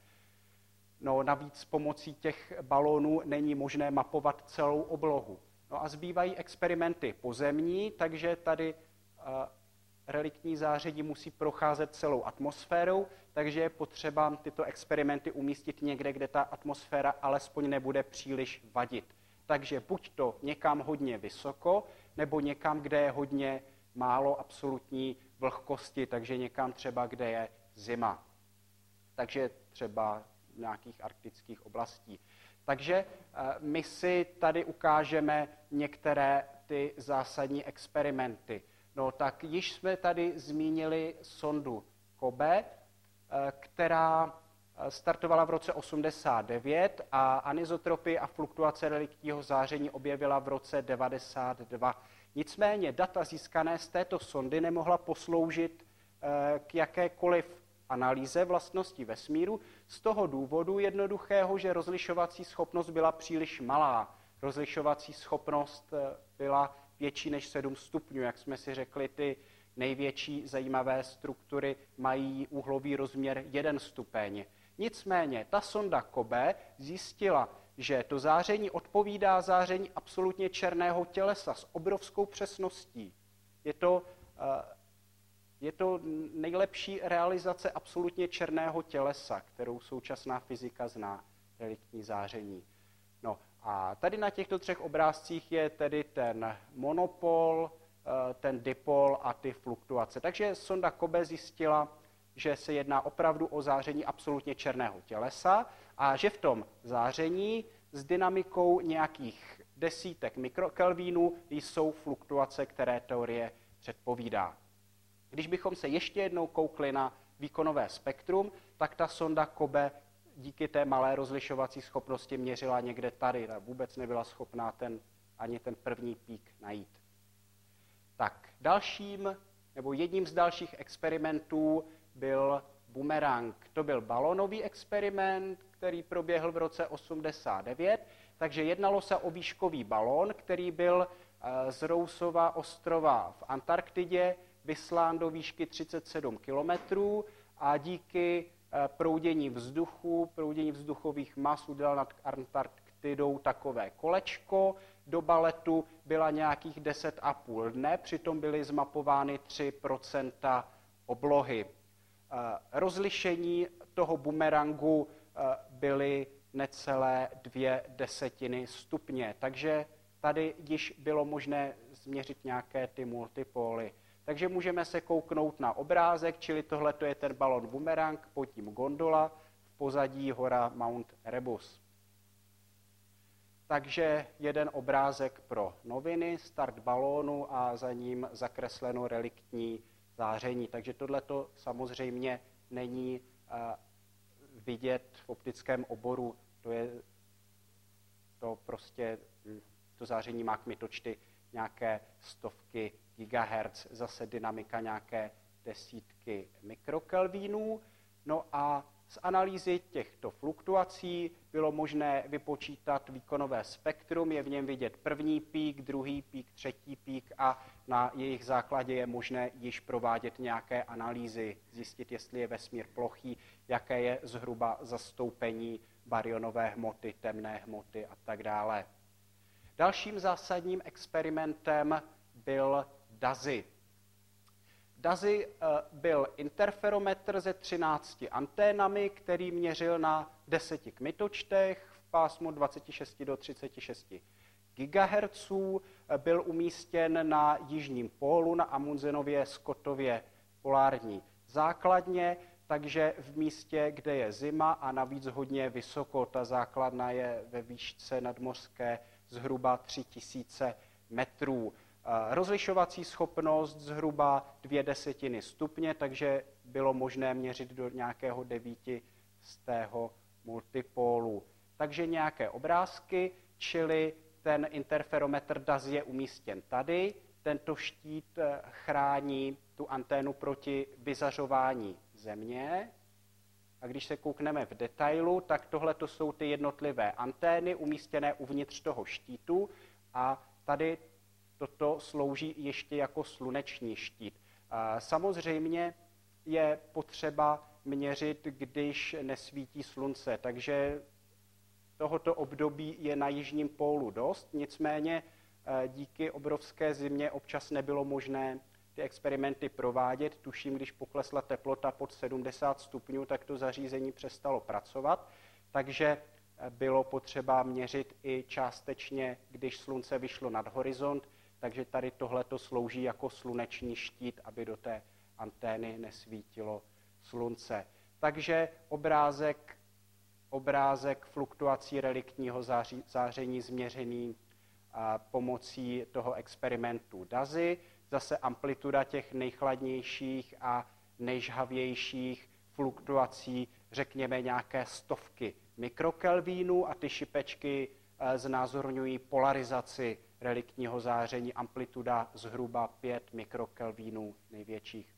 No, navíc pomocí těch balónů není možné mapovat celou oblohu. No a zbývají experimenty pozemní, takže tady uh, reliktní záření musí procházet celou atmosférou, takže je potřeba tyto experimenty umístit někde, kde ta atmosféra alespoň nebude příliš vadit. Takže buď to někam hodně vysoko, nebo někam, kde je hodně málo absolutní vlhkosti, takže někam třeba, kde je zima. Takže třeba v nějakých arktických oblastí. Takže my si tady ukážeme některé ty zásadní experimenty. No tak již jsme tady zmínili sondu COBE, která startovala v roce osmdesát devět a anisotropy a fluktuace reliktního záření objevila v roce devadesát dva. Nicméně data získané z této sondy nemohla posloužit k jakékoliv analýze vlastností vesmíru z toho důvodu jednoduchého, že rozlišovací schopnost byla příliš malá. Rozlišovací schopnost byla větší než sedm stupňů. Jak jsme si řekli, ty největší zajímavé struktury mají úhlový rozměr jeden stupeň. Nicméně ta sonda COBE zjistila, že to záření odpovídá záření absolutně černého tělesa s obrovskou přesností. Je to, je to nejlepší realizace absolutně černého tělesa, kterou současná fyzika zná, reliktní záření. No a tady na těchto třech obrázcích je tedy ten monopol, ten dipol a ty fluktuace. Takže sonda COBE zjistila, že se jedná opravdu o záření absolutně černého tělesa a že v tom záření s dynamikou nějakých desítek mikrokelvínů jsou fluktuace, které teorie předpovídá. Když bychom se ještě jednou koukli na výkonové spektrum, tak ta sonda COBE díky té malé rozlišovací schopnosti měřila někde tady. Vůbec nebyla schopná ten, ani ten první pík najít. Tak dalším, nebo jedním z dalších experimentů byl bumerang. To byl balónový experiment, který proběhl v roce osmdesát devět, takže jednalo se o výškový balón, který byl z Rousova ostrova v Antarktidě, vyslán do výšky třicet sedm kilometrů a díky proudění vzduchu, proudění vzduchových mas udělal nad Antarktidou takové kolečko. Doba letu byla nějakých deset a půl dne, přitom byly zmapovány tři procenta oblohy. Rozlišení toho bumerangu byly necelé dvě desetiny stupně, takže tady již bylo možné změřit nějaké ty multipóly. Takže můžeme se kouknout na obrázek, čili tohle je ten balon bumerang, pod ním gondola, v pozadí hora Mount Erebus. Takže jeden obrázek pro noviny, start balónu a za ním zakresleno reliktní záření. Takže tohleto samozřejmě není uh, vidět v optickém oboru, to je to prostě, to záření má kmitočty nějaké stovky gigahertz, zase dynamika nějaké desítky mikrokelvínů. No a z analýzy těchto fluktuací bylo možné vypočítat výkonové spektrum, je v něm vidět první pík, druhý pík, třetí pík a na jejich základě je možné již provádět nějaké analýzy, zjistit, jestli je vesmír plochý, jaké je zhruba zastoupení barionové hmoty, temné hmoty a tak dále. Dalším zásadním experimentem byl DASY. DASY byl interferometr se třinácti anténami, který měřil na deseti kmitočtech v pásmu dvacet šest do třicet šest gigahertzů. Byl umístěn na jižním pólu na Amundsenově-Scottově polární základně, takže v místě, kde je zima a navíc hodně vysoko. Ta základna je ve výšce nadmořské zhruba tři tisíce metrů. Rozlišovací schopnost zhruba dvě desetiny stupně, takže bylo možné měřit do nějakého devítistého multipólu. Takže nějaké obrázky, čili ten interferometr DASY je umístěn tady. Tento štít chrání tu anténu proti vyzařování Země. A když se koukneme v detailu, tak tohle to jsou ty jednotlivé antény umístěné uvnitř toho štítu a tady toto slouží ještě jako sluneční štít. Samozřejmě je potřeba měřit, když nesvítí slunce, takže tohoto období je na jižním pólu dost, nicméně díky obrovské zimě občas nebylo možné ty experimenty provádět. Tuším, když poklesla teplota pod sedmdesát stupňů, tak to zařízení přestalo pracovat, takže bylo potřeba měřit i částečně, když slunce vyšlo nad horizont, takže tady tohleto slouží jako sluneční štít, aby do té antény nesvítilo slunce. Takže obrázek, obrázek fluktuací reliktního září, záření změřený a, pomocí toho experimentu DASY. Zase amplituda těch nejchladnějších a nejžhavějších fluktuací, řekněme nějaké stovky mikrokelvínů a ty šipečky znázorňují polarizaci reliktního záření, amplituda zhruba pět mikrokelvínů největších.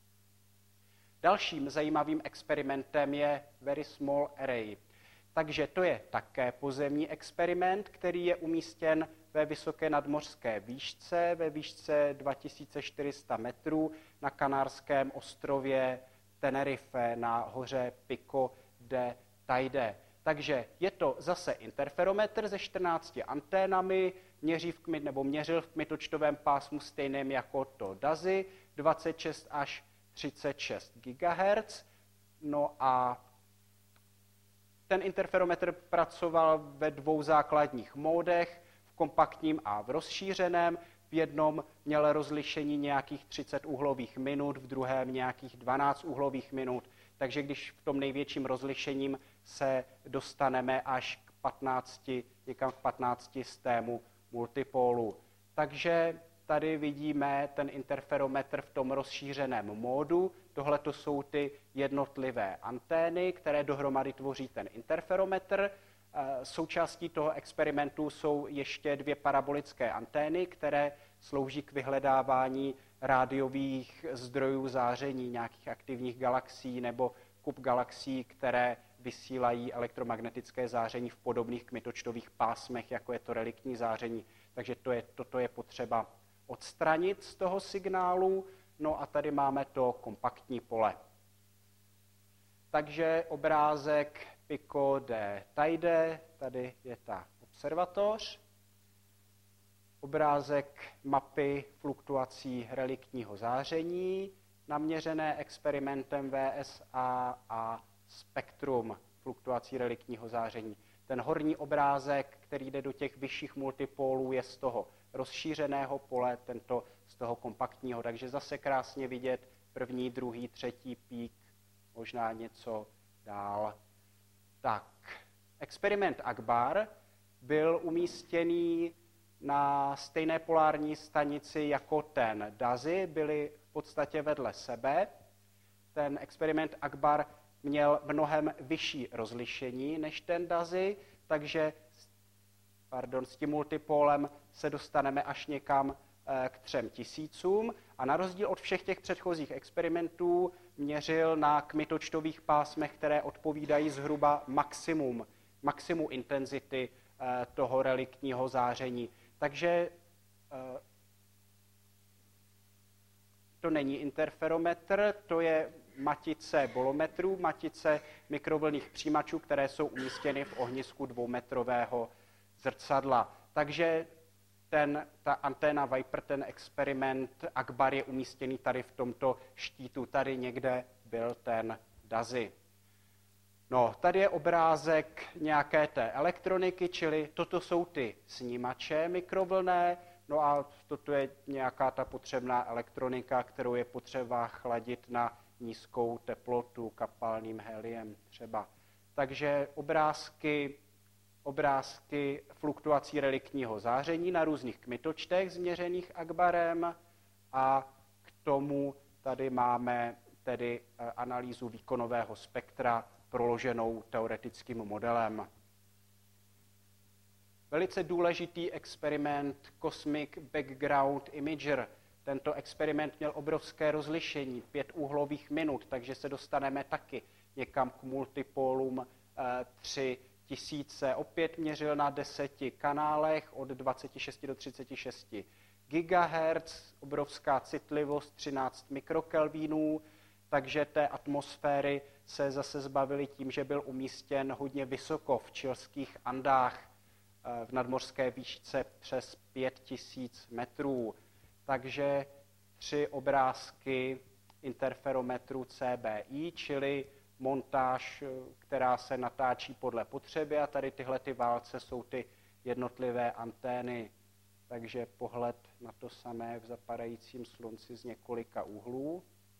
Dalším zajímavým experimentem je Very Small Array. Takže to je také pozemní experiment, který je umístěn ve vysoké nadmořské výšce, ve výšce dva tisíce čtyři sta metrů na kanárském ostrově Tenerife na hoře Pico de Teide. Takže je to zase interferometr se čtrnácti anténami, měří v kmit, nebo měřil v kmitočtovém pásmu stejném jako to DASY, dvacet šest až třicet šest gigahertz. No a ten interferometr pracoval ve dvou základních módech, v kompaktním a v rozšířeném. V jednom měl rozlišení nějakých třicet uhlových minut, v druhém nějakých dvanáct uhlových minut. Takže když v tom největším rozlišením se dostaneme až k patnácti, někam k patnáctistému multipólu. Takže tady vidíme ten interferometr v tom rozšířeném módu. Tohle to jsou ty jednotlivé antény, které dohromady tvoří ten interferometr. Součástí toho experimentu jsou ještě dvě parabolické antény, které slouží k vyhledávání rádiových zdrojů záření nějakých aktivních galaxií nebo kup galaxií, které vysílají elektromagnetické záření v podobných kmitočtových pásmech, jako je to reliktní záření. Takže to je, toto je potřeba odstranit z toho signálu. No a tady máme to kompaktní pole. Takže obrázek Pico de Teide, tady je ta observatoř. Obrázek mapy fluktuací reliktního záření, naměřené experimentem V S A a spektrum fluktuací reliktního záření. Ten horní obrázek, který jde do těch vyšších multipolů, je z toho rozšířeného pole, tento z toho kompaktního. Takže zase krásně vidět první, druhý, třetí pík, možná něco dál. Tak, experiment Akbar byl umístěný na stejné polární stanici jako ten DASY, byly v podstatě vedle sebe. Ten experiment Akbar měl mnohem vyšší rozlišení než ten DASY, takže pardon, s tím multipolem se dostaneme až někam k třem tisícům a na rozdíl od všech těch předchozích experimentů měřil na kmitočtových pásmech, které odpovídají zhruba maximum, maximu intenzity toho reliktního záření. Takže to není interferometr, to je matice bolometrů, matice mikrovlnných přijímačů, které jsou umístěny v ohnisku dvoumetrového zrcadla. Takže ten, ta anténa Viper, ten experiment Akbar je umístěný tady v tomto štítu. Tady někde byl ten DASY. No, tady je obrázek nějaké té elektroniky, čili toto jsou ty snímače mikrovlnné, no a toto je nějaká ta potřebná elektronika, kterou je potřeba chladit na nízkou teplotu, kapalným heliem třeba. Takže obrázky, obrázky fluktuací reliktního záření na různých kmitočtech změřených Akbarem a k tomu tady máme tedy analýzu výkonového spektra proloženou teoretickým modelem. Velice důležitý experiment Cosmic Background Imager. Tento experiment měl obrovské rozlišení, pět úhlových minut, takže se dostaneme taky někam k multipolům tři tisíce. Opět měřil na deseti kanálech od dvacet šest do třicet šest gigahertz, obrovská citlivost třináct mikrokelvínů, takže té atmosféry se zase zbavili tím, že byl umístěn hodně vysoko v chilských Andách v nadmořské výšce přes pět tisíc metrů. Takže tři obrázky interferometru C B I, čili montáž, která se natáčí podle potřeby a tady tyhle ty válce jsou ty jednotlivé antény. Takže pohled na to samé v zapadajícím slunci z několika úhlů.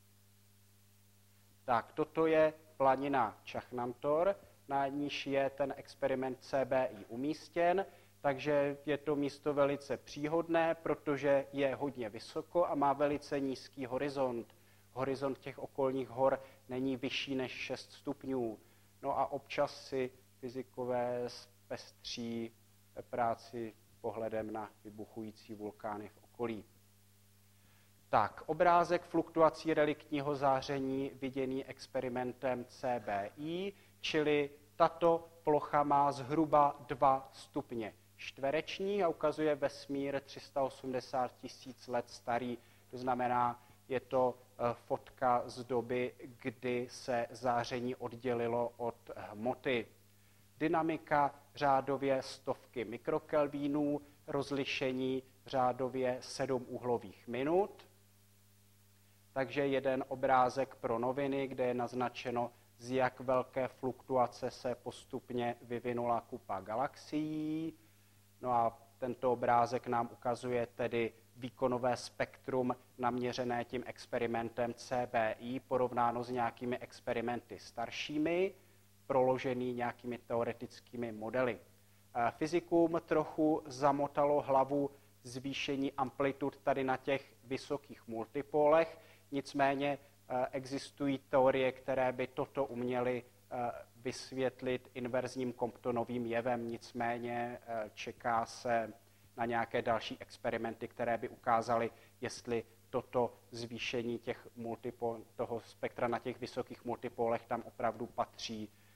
Tak, toto je planina Čachnantor, na níž je ten experiment C B I umístěn, takže je to místo velice příhodné, protože je hodně vysoko a má velice nízký horizont. Horizont těch okolních hor není vyšší než šest stupňů. No a občas si fyzikové zpestří práci pohledem na vybuchující vulkány v okolí. Tak, obrázek fluktuací reliktního záření viděný experimentem C B I, čili tato plocha má zhruba dva stupně čtvereční a ukazuje vesmír tři sta osmdesát tisíc let starý. To znamená, je to fotka z doby, kdy se záření oddělilo od hmoty. Dynamika řádově stovky mikrokelvínů, rozlišení řádově sedm úhlových minut. Takže jeden obrázek pro noviny, kde je naznačeno, z jak velké fluktuace se postupně vyvinula kupa galaxií. No a tento obrázek nám ukazuje tedy výkonové spektrum naměřené tím experimentem C B I, porovnáno s nějakými experimenty staršími, proložený nějakými teoretickými modely. Fyzikům trochu zamotalo hlavu zvýšení amplitud tady na těch vysokých multipolech, nicméně existují teorie, které by toto uměly vysvětlit inverzním Comptonovým jevem, nicméně čeká se na nějaké další experimenty, které by ukázaly, jestli toto zvýšení těch multipol, toho spektra na těch vysokých multipolech tam opravdu patří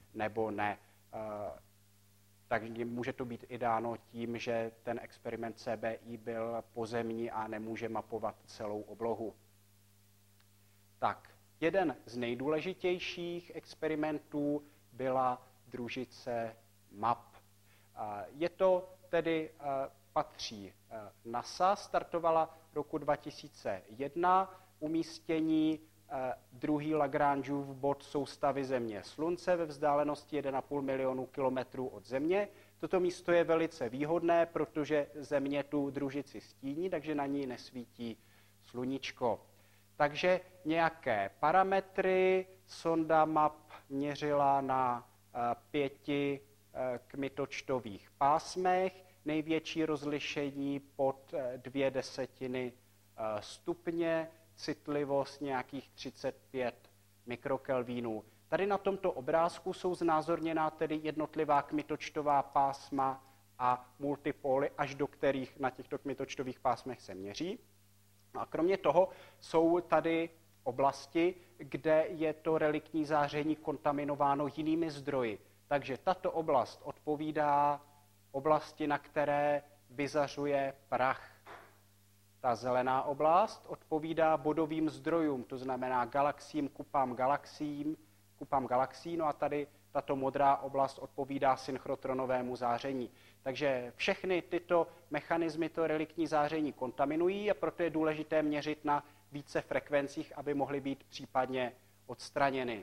nebo ne. Takže může to být i dáno tím, že ten experiment C B I byl pozemní a nemůže mapovat celou oblohu. Tak, jeden z nejdůležitějších experimentů byla družice MAP. Je to tedy, patří NASA, startovala roku dva tisíce jedna, umístění druhý Lagrangeův bod soustavy Země Slunce ve vzdálenosti jeden a půl milionu kilometrů od Země. Toto místo je velice výhodné, protože Země tu družici stíní, takže na ní nesvítí sluníčko. Takže nějaké parametry sonda MAP měřila na pěti kmitočtových pásmech, největší rozlišení pod dvě desetiny stupně, citlivost nějakých třicet pět mikrokelvínů. Tady na tomto obrázku jsou znázorněná tedy jednotlivá kmitočtová pásma a multipoly, až do kterých na těchto kmitočtových pásmech se měří. A kromě toho jsou tady oblasti, kde je to reliktní záření kontaminováno jinými zdroji. Takže tato oblast odpovídá oblasti, na které vyzařuje prach. Ta zelená oblast odpovídá bodovým zdrojům, to znamená galaxiím, kupám galaxiím, kupám galaxií, no a tady tato modrá oblast odpovídá synchrotronovému záření. Takže všechny tyto mechanismy to reliktní záření kontaminují a proto je důležité měřit na více frekvencích, aby mohly být případně odstraněny.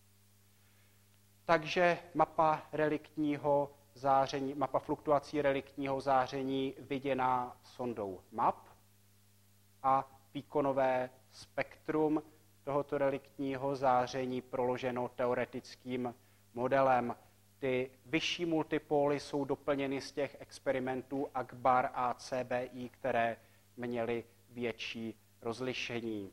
Takže mapa reliktního záření, mapa fluktuací reliktního záření viděná sondou MAP a výkonové spektrum tohoto reliktního záření proloženo teoretickým modelem. Ty vyšší multipoly jsou doplněny z těch experimentů Akbar a C B I, které měly větší rozlišení.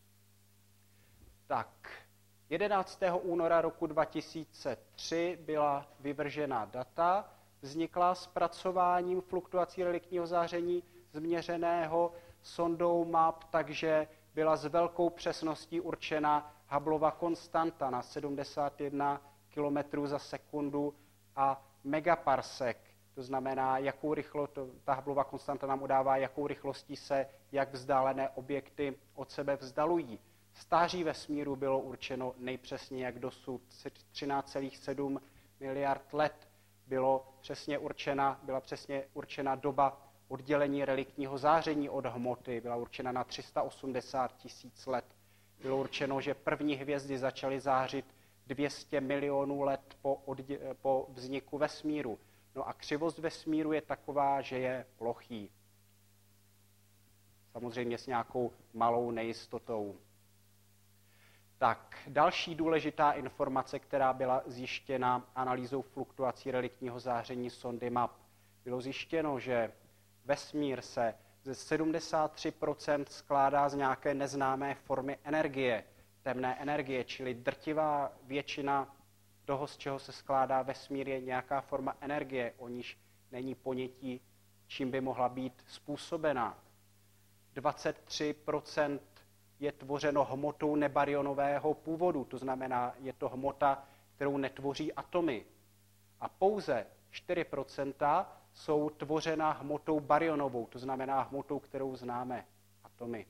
Tak, jedenáctého února roku dva tisíce tři byla vyvržena data, vznikla zpracováním fluktuací reliktního záření změřeného sondou MAP, takže byla s velkou přesností určena Hubbleova konstanta na sedmdesát jedna kilometrů za sekundu a megaparsek. To znamená, jakou rychlost, ta Hubbleova konstanta nám udává, jakou rychlostí se jak vzdálené objekty od sebe vzdalují. Stáří vesmíru bylo určeno nejpřesněji jak dosud třináct celá sedm miliard let. Bylo přesně určena, byla přesně určena doba oddělení reliktního záření od hmoty, byla určena na tři sta osmdesát tisíc let. Bylo určeno, že první hvězdy začaly zářit dvě stě milionů let po, oddě- po vzniku vesmíru. No a křivost vesmíru je taková, že je plochý. Samozřejmě s nějakou malou nejistotou. Tak, další důležitá informace, která byla zjištěna analýzou fluktuací reliktního záření sondy MAP. Bylo zjištěno, že vesmír se ze sedmdesát tři procent skládá z nějaké neznámé formy energie, temné energie, čili drtivá většina toho, z čeho se skládá vesmír, je nějaká forma energie, o níž není ponětí, čím by mohla být způsobena. dvacet tři procent je tvořeno hmotou nebarionového původu, to znamená, je to hmota, kterou netvoří atomy. A pouze čtyři procenta jsou tvořena hmotou barionovou, to znamená hmotou, kterou známe, atomy.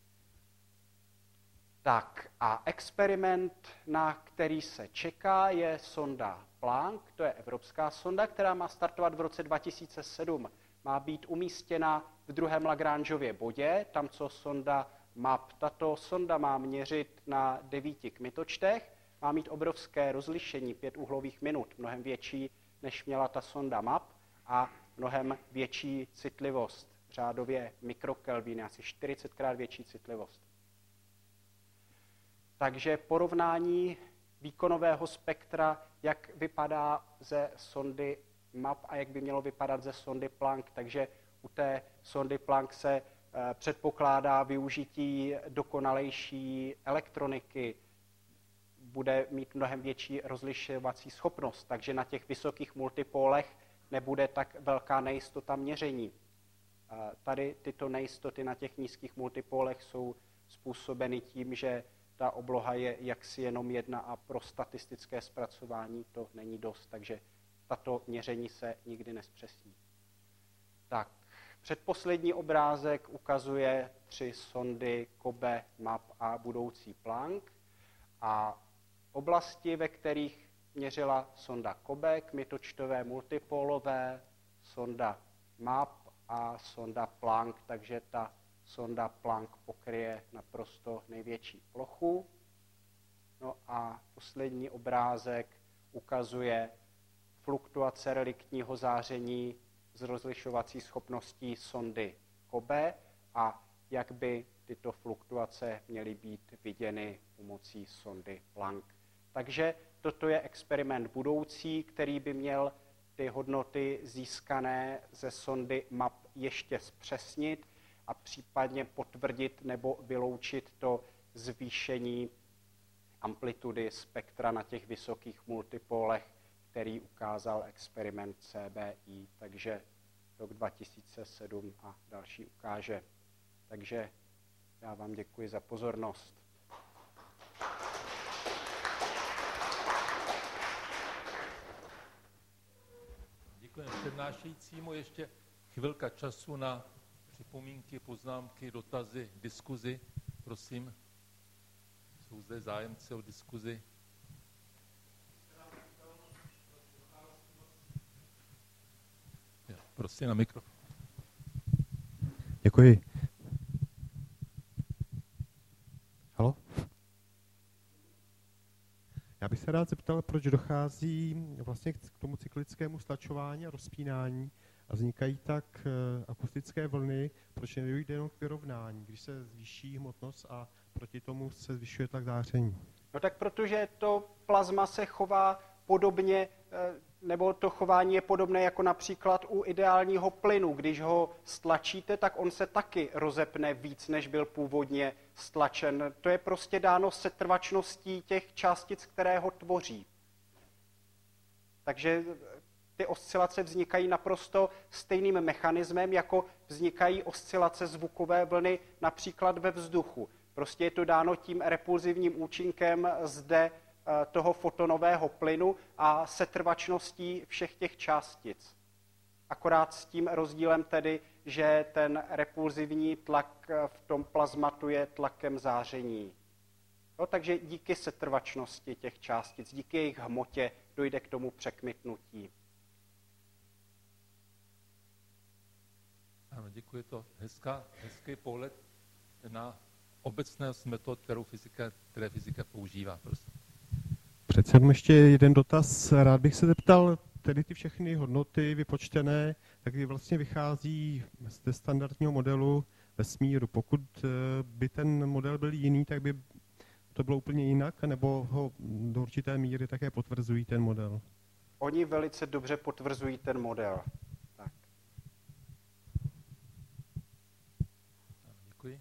Tak a experiment, na který se čeká, je sonda Planck, to je evropská sonda, která má startovat v roce dva tisíce sedm. Má být umístěna v druhém Lagrangeově bodě, tam co sonda MAP. Tato sonda má měřit na devíti kmitočtech, má mít obrovské rozlišení, pět úhlových minut, mnohem větší, než měla ta sonda MAP a mnohem větší citlivost, řádově mikrokelvíny, asi čtyřicetkrát větší citlivost. Takže porovnání výkonového spektra, jak vypadá ze sondy MAP a jak by mělo vypadat ze sondy Planck. Takže u té sondy Planck se předpokládá využití dokonalejší elektroniky, bude mít mnohem větší rozlišovací schopnost, takže na těch vysokých multipolech nebude tak velká nejistota měření. Tady tyto nejistoty na těch nízkých multipolech jsou způsobeny tím, že ta obloha je jaksi jenom jedna a pro statistické zpracování to není dost, takže tato měření se nikdy nezpřesní. Tak, předposlední obrázek ukazuje tři sondy Kobe, Map a budoucí Planck a oblasti, ve kterých měřila sonda Kobe, kmitočtové multipolové, sonda Map a sonda Planck, takže ta sonda Planck pokryje naprosto největší plochu. No a poslední obrázek ukazuje fluktuace reliktního záření z rozlišovací schopností sondy Kobe a jak by tyto fluktuace měly být viděny pomocí sondy Planck. Takže toto je experiment budoucí, který by měl ty hodnoty získané ze sondy Map ještě zpřesnit a případně potvrdit nebo vyloučit to zvýšení amplitudy spektra na těch vysokých multipolech, který ukázal experiment C B I, takže rok dva tisíce sedm a další ukáže. Takže já vám děkuji za pozornost. Děkujeme přednášejícímu. Ještě chvilka času na připomínky, poznámky, dotazy, diskuzi. Prosím, jsou zde zájemci o diskuzi. Prosím na mikrofon. Děkuji. Halo? Já bych se rád zeptal, proč dochází vlastně k tomu cyklickému stlačování a rozpínání a vznikají tak akustické vlny, proč nedojde jenom k vyrovnání, když se zvýší hmotnost a proti tomu se zvyšuje tlak záření. No tak protože to plazma se chová podobně, nebo to chování je podobné jako například u ideálního plynu. Když ho stlačíte, tak on se taky rozepne víc, než byl původně stlačen. To je prostě dáno setrvačností těch částic, které ho tvoří. Takže ty oscilace vznikají naprosto stejným mechanismem, jako vznikají oscilace zvukové vlny například ve vzduchu. Prostě je to dáno tím repulzivním účinkem zde toho fotonového plynu a setrvačností všech těch částic. Akorát s tím rozdílem tedy, že ten repulzivní tlak v tom plazmatu je tlakem záření. No, takže díky setrvačnosti těch částic, díky jejich hmotě dojde k tomu překmitnutí. Ano, děkuji, to hezká, hezký pohled na obecnost metod, kterou fyzika, které fyzika používá. Prostě. Přece jenom ještě jeden dotaz. Rád bych se zeptal, tedy ty všechny hodnoty vypočtené, tak vlastně vychází ze standardního modelu vesmíru. Pokud by ten model byl jiný, tak by to bylo úplně jinak, nebo ho do určité míry také potvrzují ten model? Oni velice dobře potvrzují ten model. Tak. Děkuji.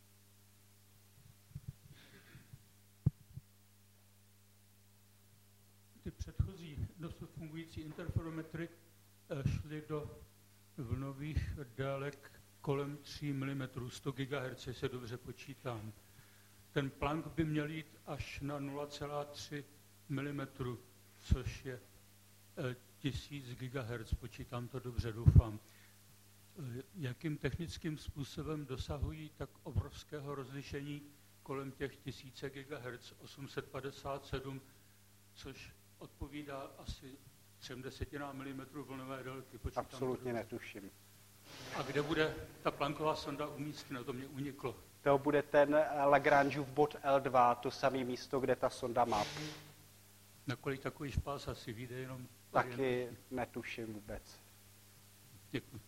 Ty předchozí dosud fungující interferometry šly do vlnových délek kolem tří milimetrů, sto gigahertzů, se dobře počítám. Ten Planck by měl jít až na nula celá tři milimetru, což je tisíc gigahertzů, počítám to dobře, doufám. Jakým technickým způsobem dosahují tak obrovského rozlišení kolem těch tisíce gigahertzů, osm set padesát sedm, což odpovídá asi třem desetinám milimetru vlnové délky. Počítám Absolutně netuším. A kde bude ta Plancková sonda umístěna? To mě uniklo. To bude ten Lagrangeův bod L dva, to samé místo, kde ta sonda má. Na kolik takový špás asi vyjde jenom? Taky netuším vůbec. Děkuji.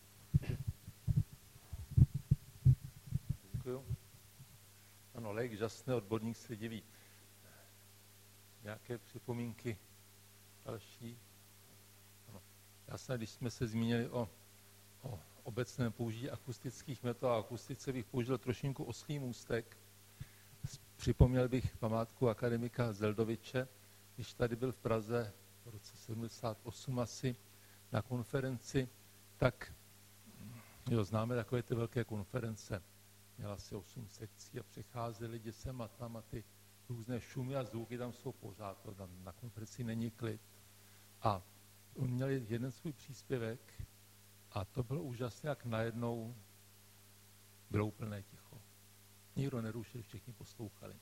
Děkuji. Ano, lék žasný, odborník se diví. Nějaké připomínky další? Ano. Já jsem, když jsme se zmínili o, o obecném použití akustických metod a akustice, bych použil trošinku oslý můstek. Připomněl bych památku akademika Zeldoviče, když tady byl v Praze v roce sedmdesát osm asi na konferenci, tak jo, známe takové ty velké konference. Měla asi osm sekcí a přicházeli lidi sem a tam a ty různé šumy a zvuky tam jsou pořád, to tam na konferenci není klid. A on měl jeden svůj příspěvek a to bylo úžasné, jak najednou bylo úplné ticho. Nikdo nerušil, všichni poslouchali.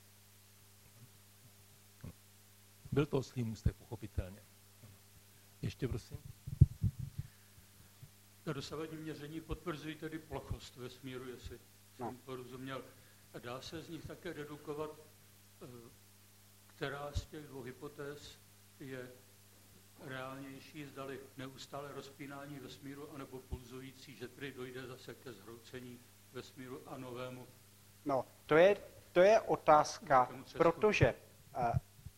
Byl to oslý můstek, pochopitelně. Ještě prosím. Ta dosavadní měření potvrzují tedy plochost vesmíru, jestli No. jsem porozuměl. A dá se z nich také dedukovat, která z těch dvou hypotéz je reálnější, zdali neustále rozpínání vesmíru, anebo pulzující, že tedy dojde zase ke zhroucení vesmíru a novému. No, to je, to je otázka, Nějakému třesku. protože uh,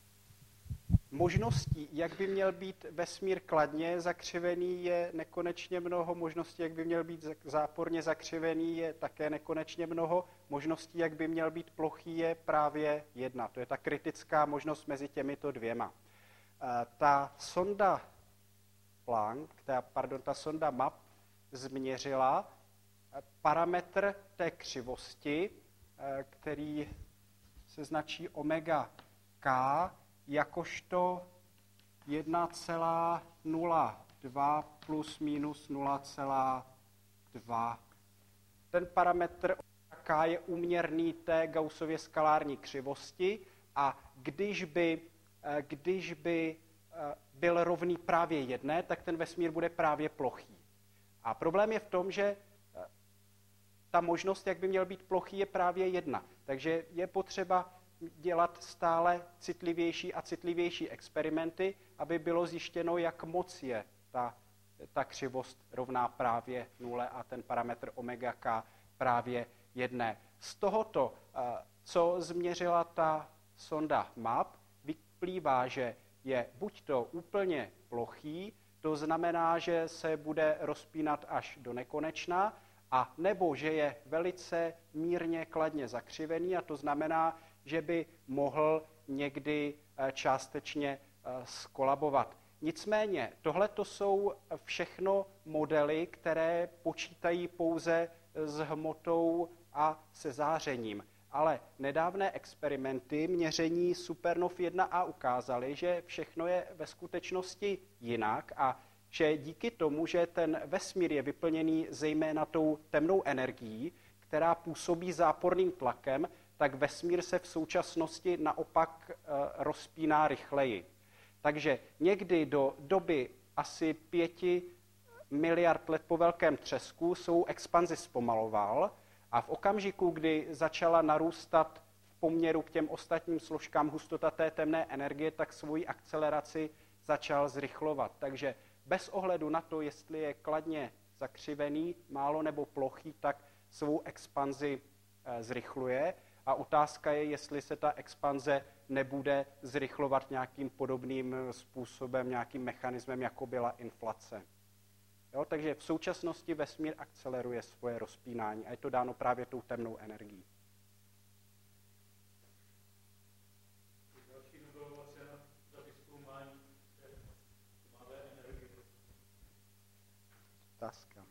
možností, jak by měl být vesmír kladně zakřivený, je nekonečně mnoho. Možností, jak by měl být záporně zakřivený, je také nekonečně mnoho. Možností, jak by měl být plochý, je právě jedna. To je ta kritická možnost mezi těmito dvěma. Uh, ta sonda Planck, ta, pardon, ta sonda M A P změřila parametr té křivosti, který se značí omega k, jakožto jedna celá nula dva plus minus nula celá dva. Ten parametr omega k je úměrný té Gaussově skalární křivosti a když by, když by byl rovný právě jedné, tak ten vesmír bude právě plochý. A problém je v tom, že ta možnost, jak by měl být plochý, je právě jedna. Takže je potřeba dělat stále citlivější a citlivější experimenty, aby bylo zjištěno, jak moc je ta, ta křivost rovná právě nule a ten parametr omega k právě jedné. Z tohoto, co změřila ta sonda M A P, vyplývá, že je buď to úplně plochý, to znamená, že se bude rozpínat až do nekonečna, a nebo že je velice mírně kladně zakřivený, a to znamená, že by mohl někdy částečně skolabovat. Nicméně, tohle to jsou všechno modely, které počítají pouze s hmotou a se zářením. Ale nedávné experimenty měření supernov jedna a ukázaly, že všechno je ve skutečnosti jinak a že díky tomu, že ten vesmír je vyplněný zejména tou temnou energií, která působí záporným tlakem, tak vesmír se v současnosti naopak e, rozpíná rychleji. Takže někdy do doby asi pěti miliard let po velkém třesku svou expanzi zpomaloval a v okamžiku, kdy začala narůstat v poměru k těm ostatním složkám hustota té temné energie, tak svoji akceleraci začal zrychlovat. Takže bez ohledu na to, jestli je kladně zakřivený, málo nebo plochý, tak svou expanzi e, zrychluje. A otázka je, jestli se ta expanze nebude zrychlovat nějakým podobným způsobem, nějakým mechanismem, jako byla inflace. Jo, takže v současnosti vesmír akceleruje svoje rozpínání a je to dáno právě tou temnou energií. Další Nobelova cena za vyzkoumání té tmavé energie. Otázka.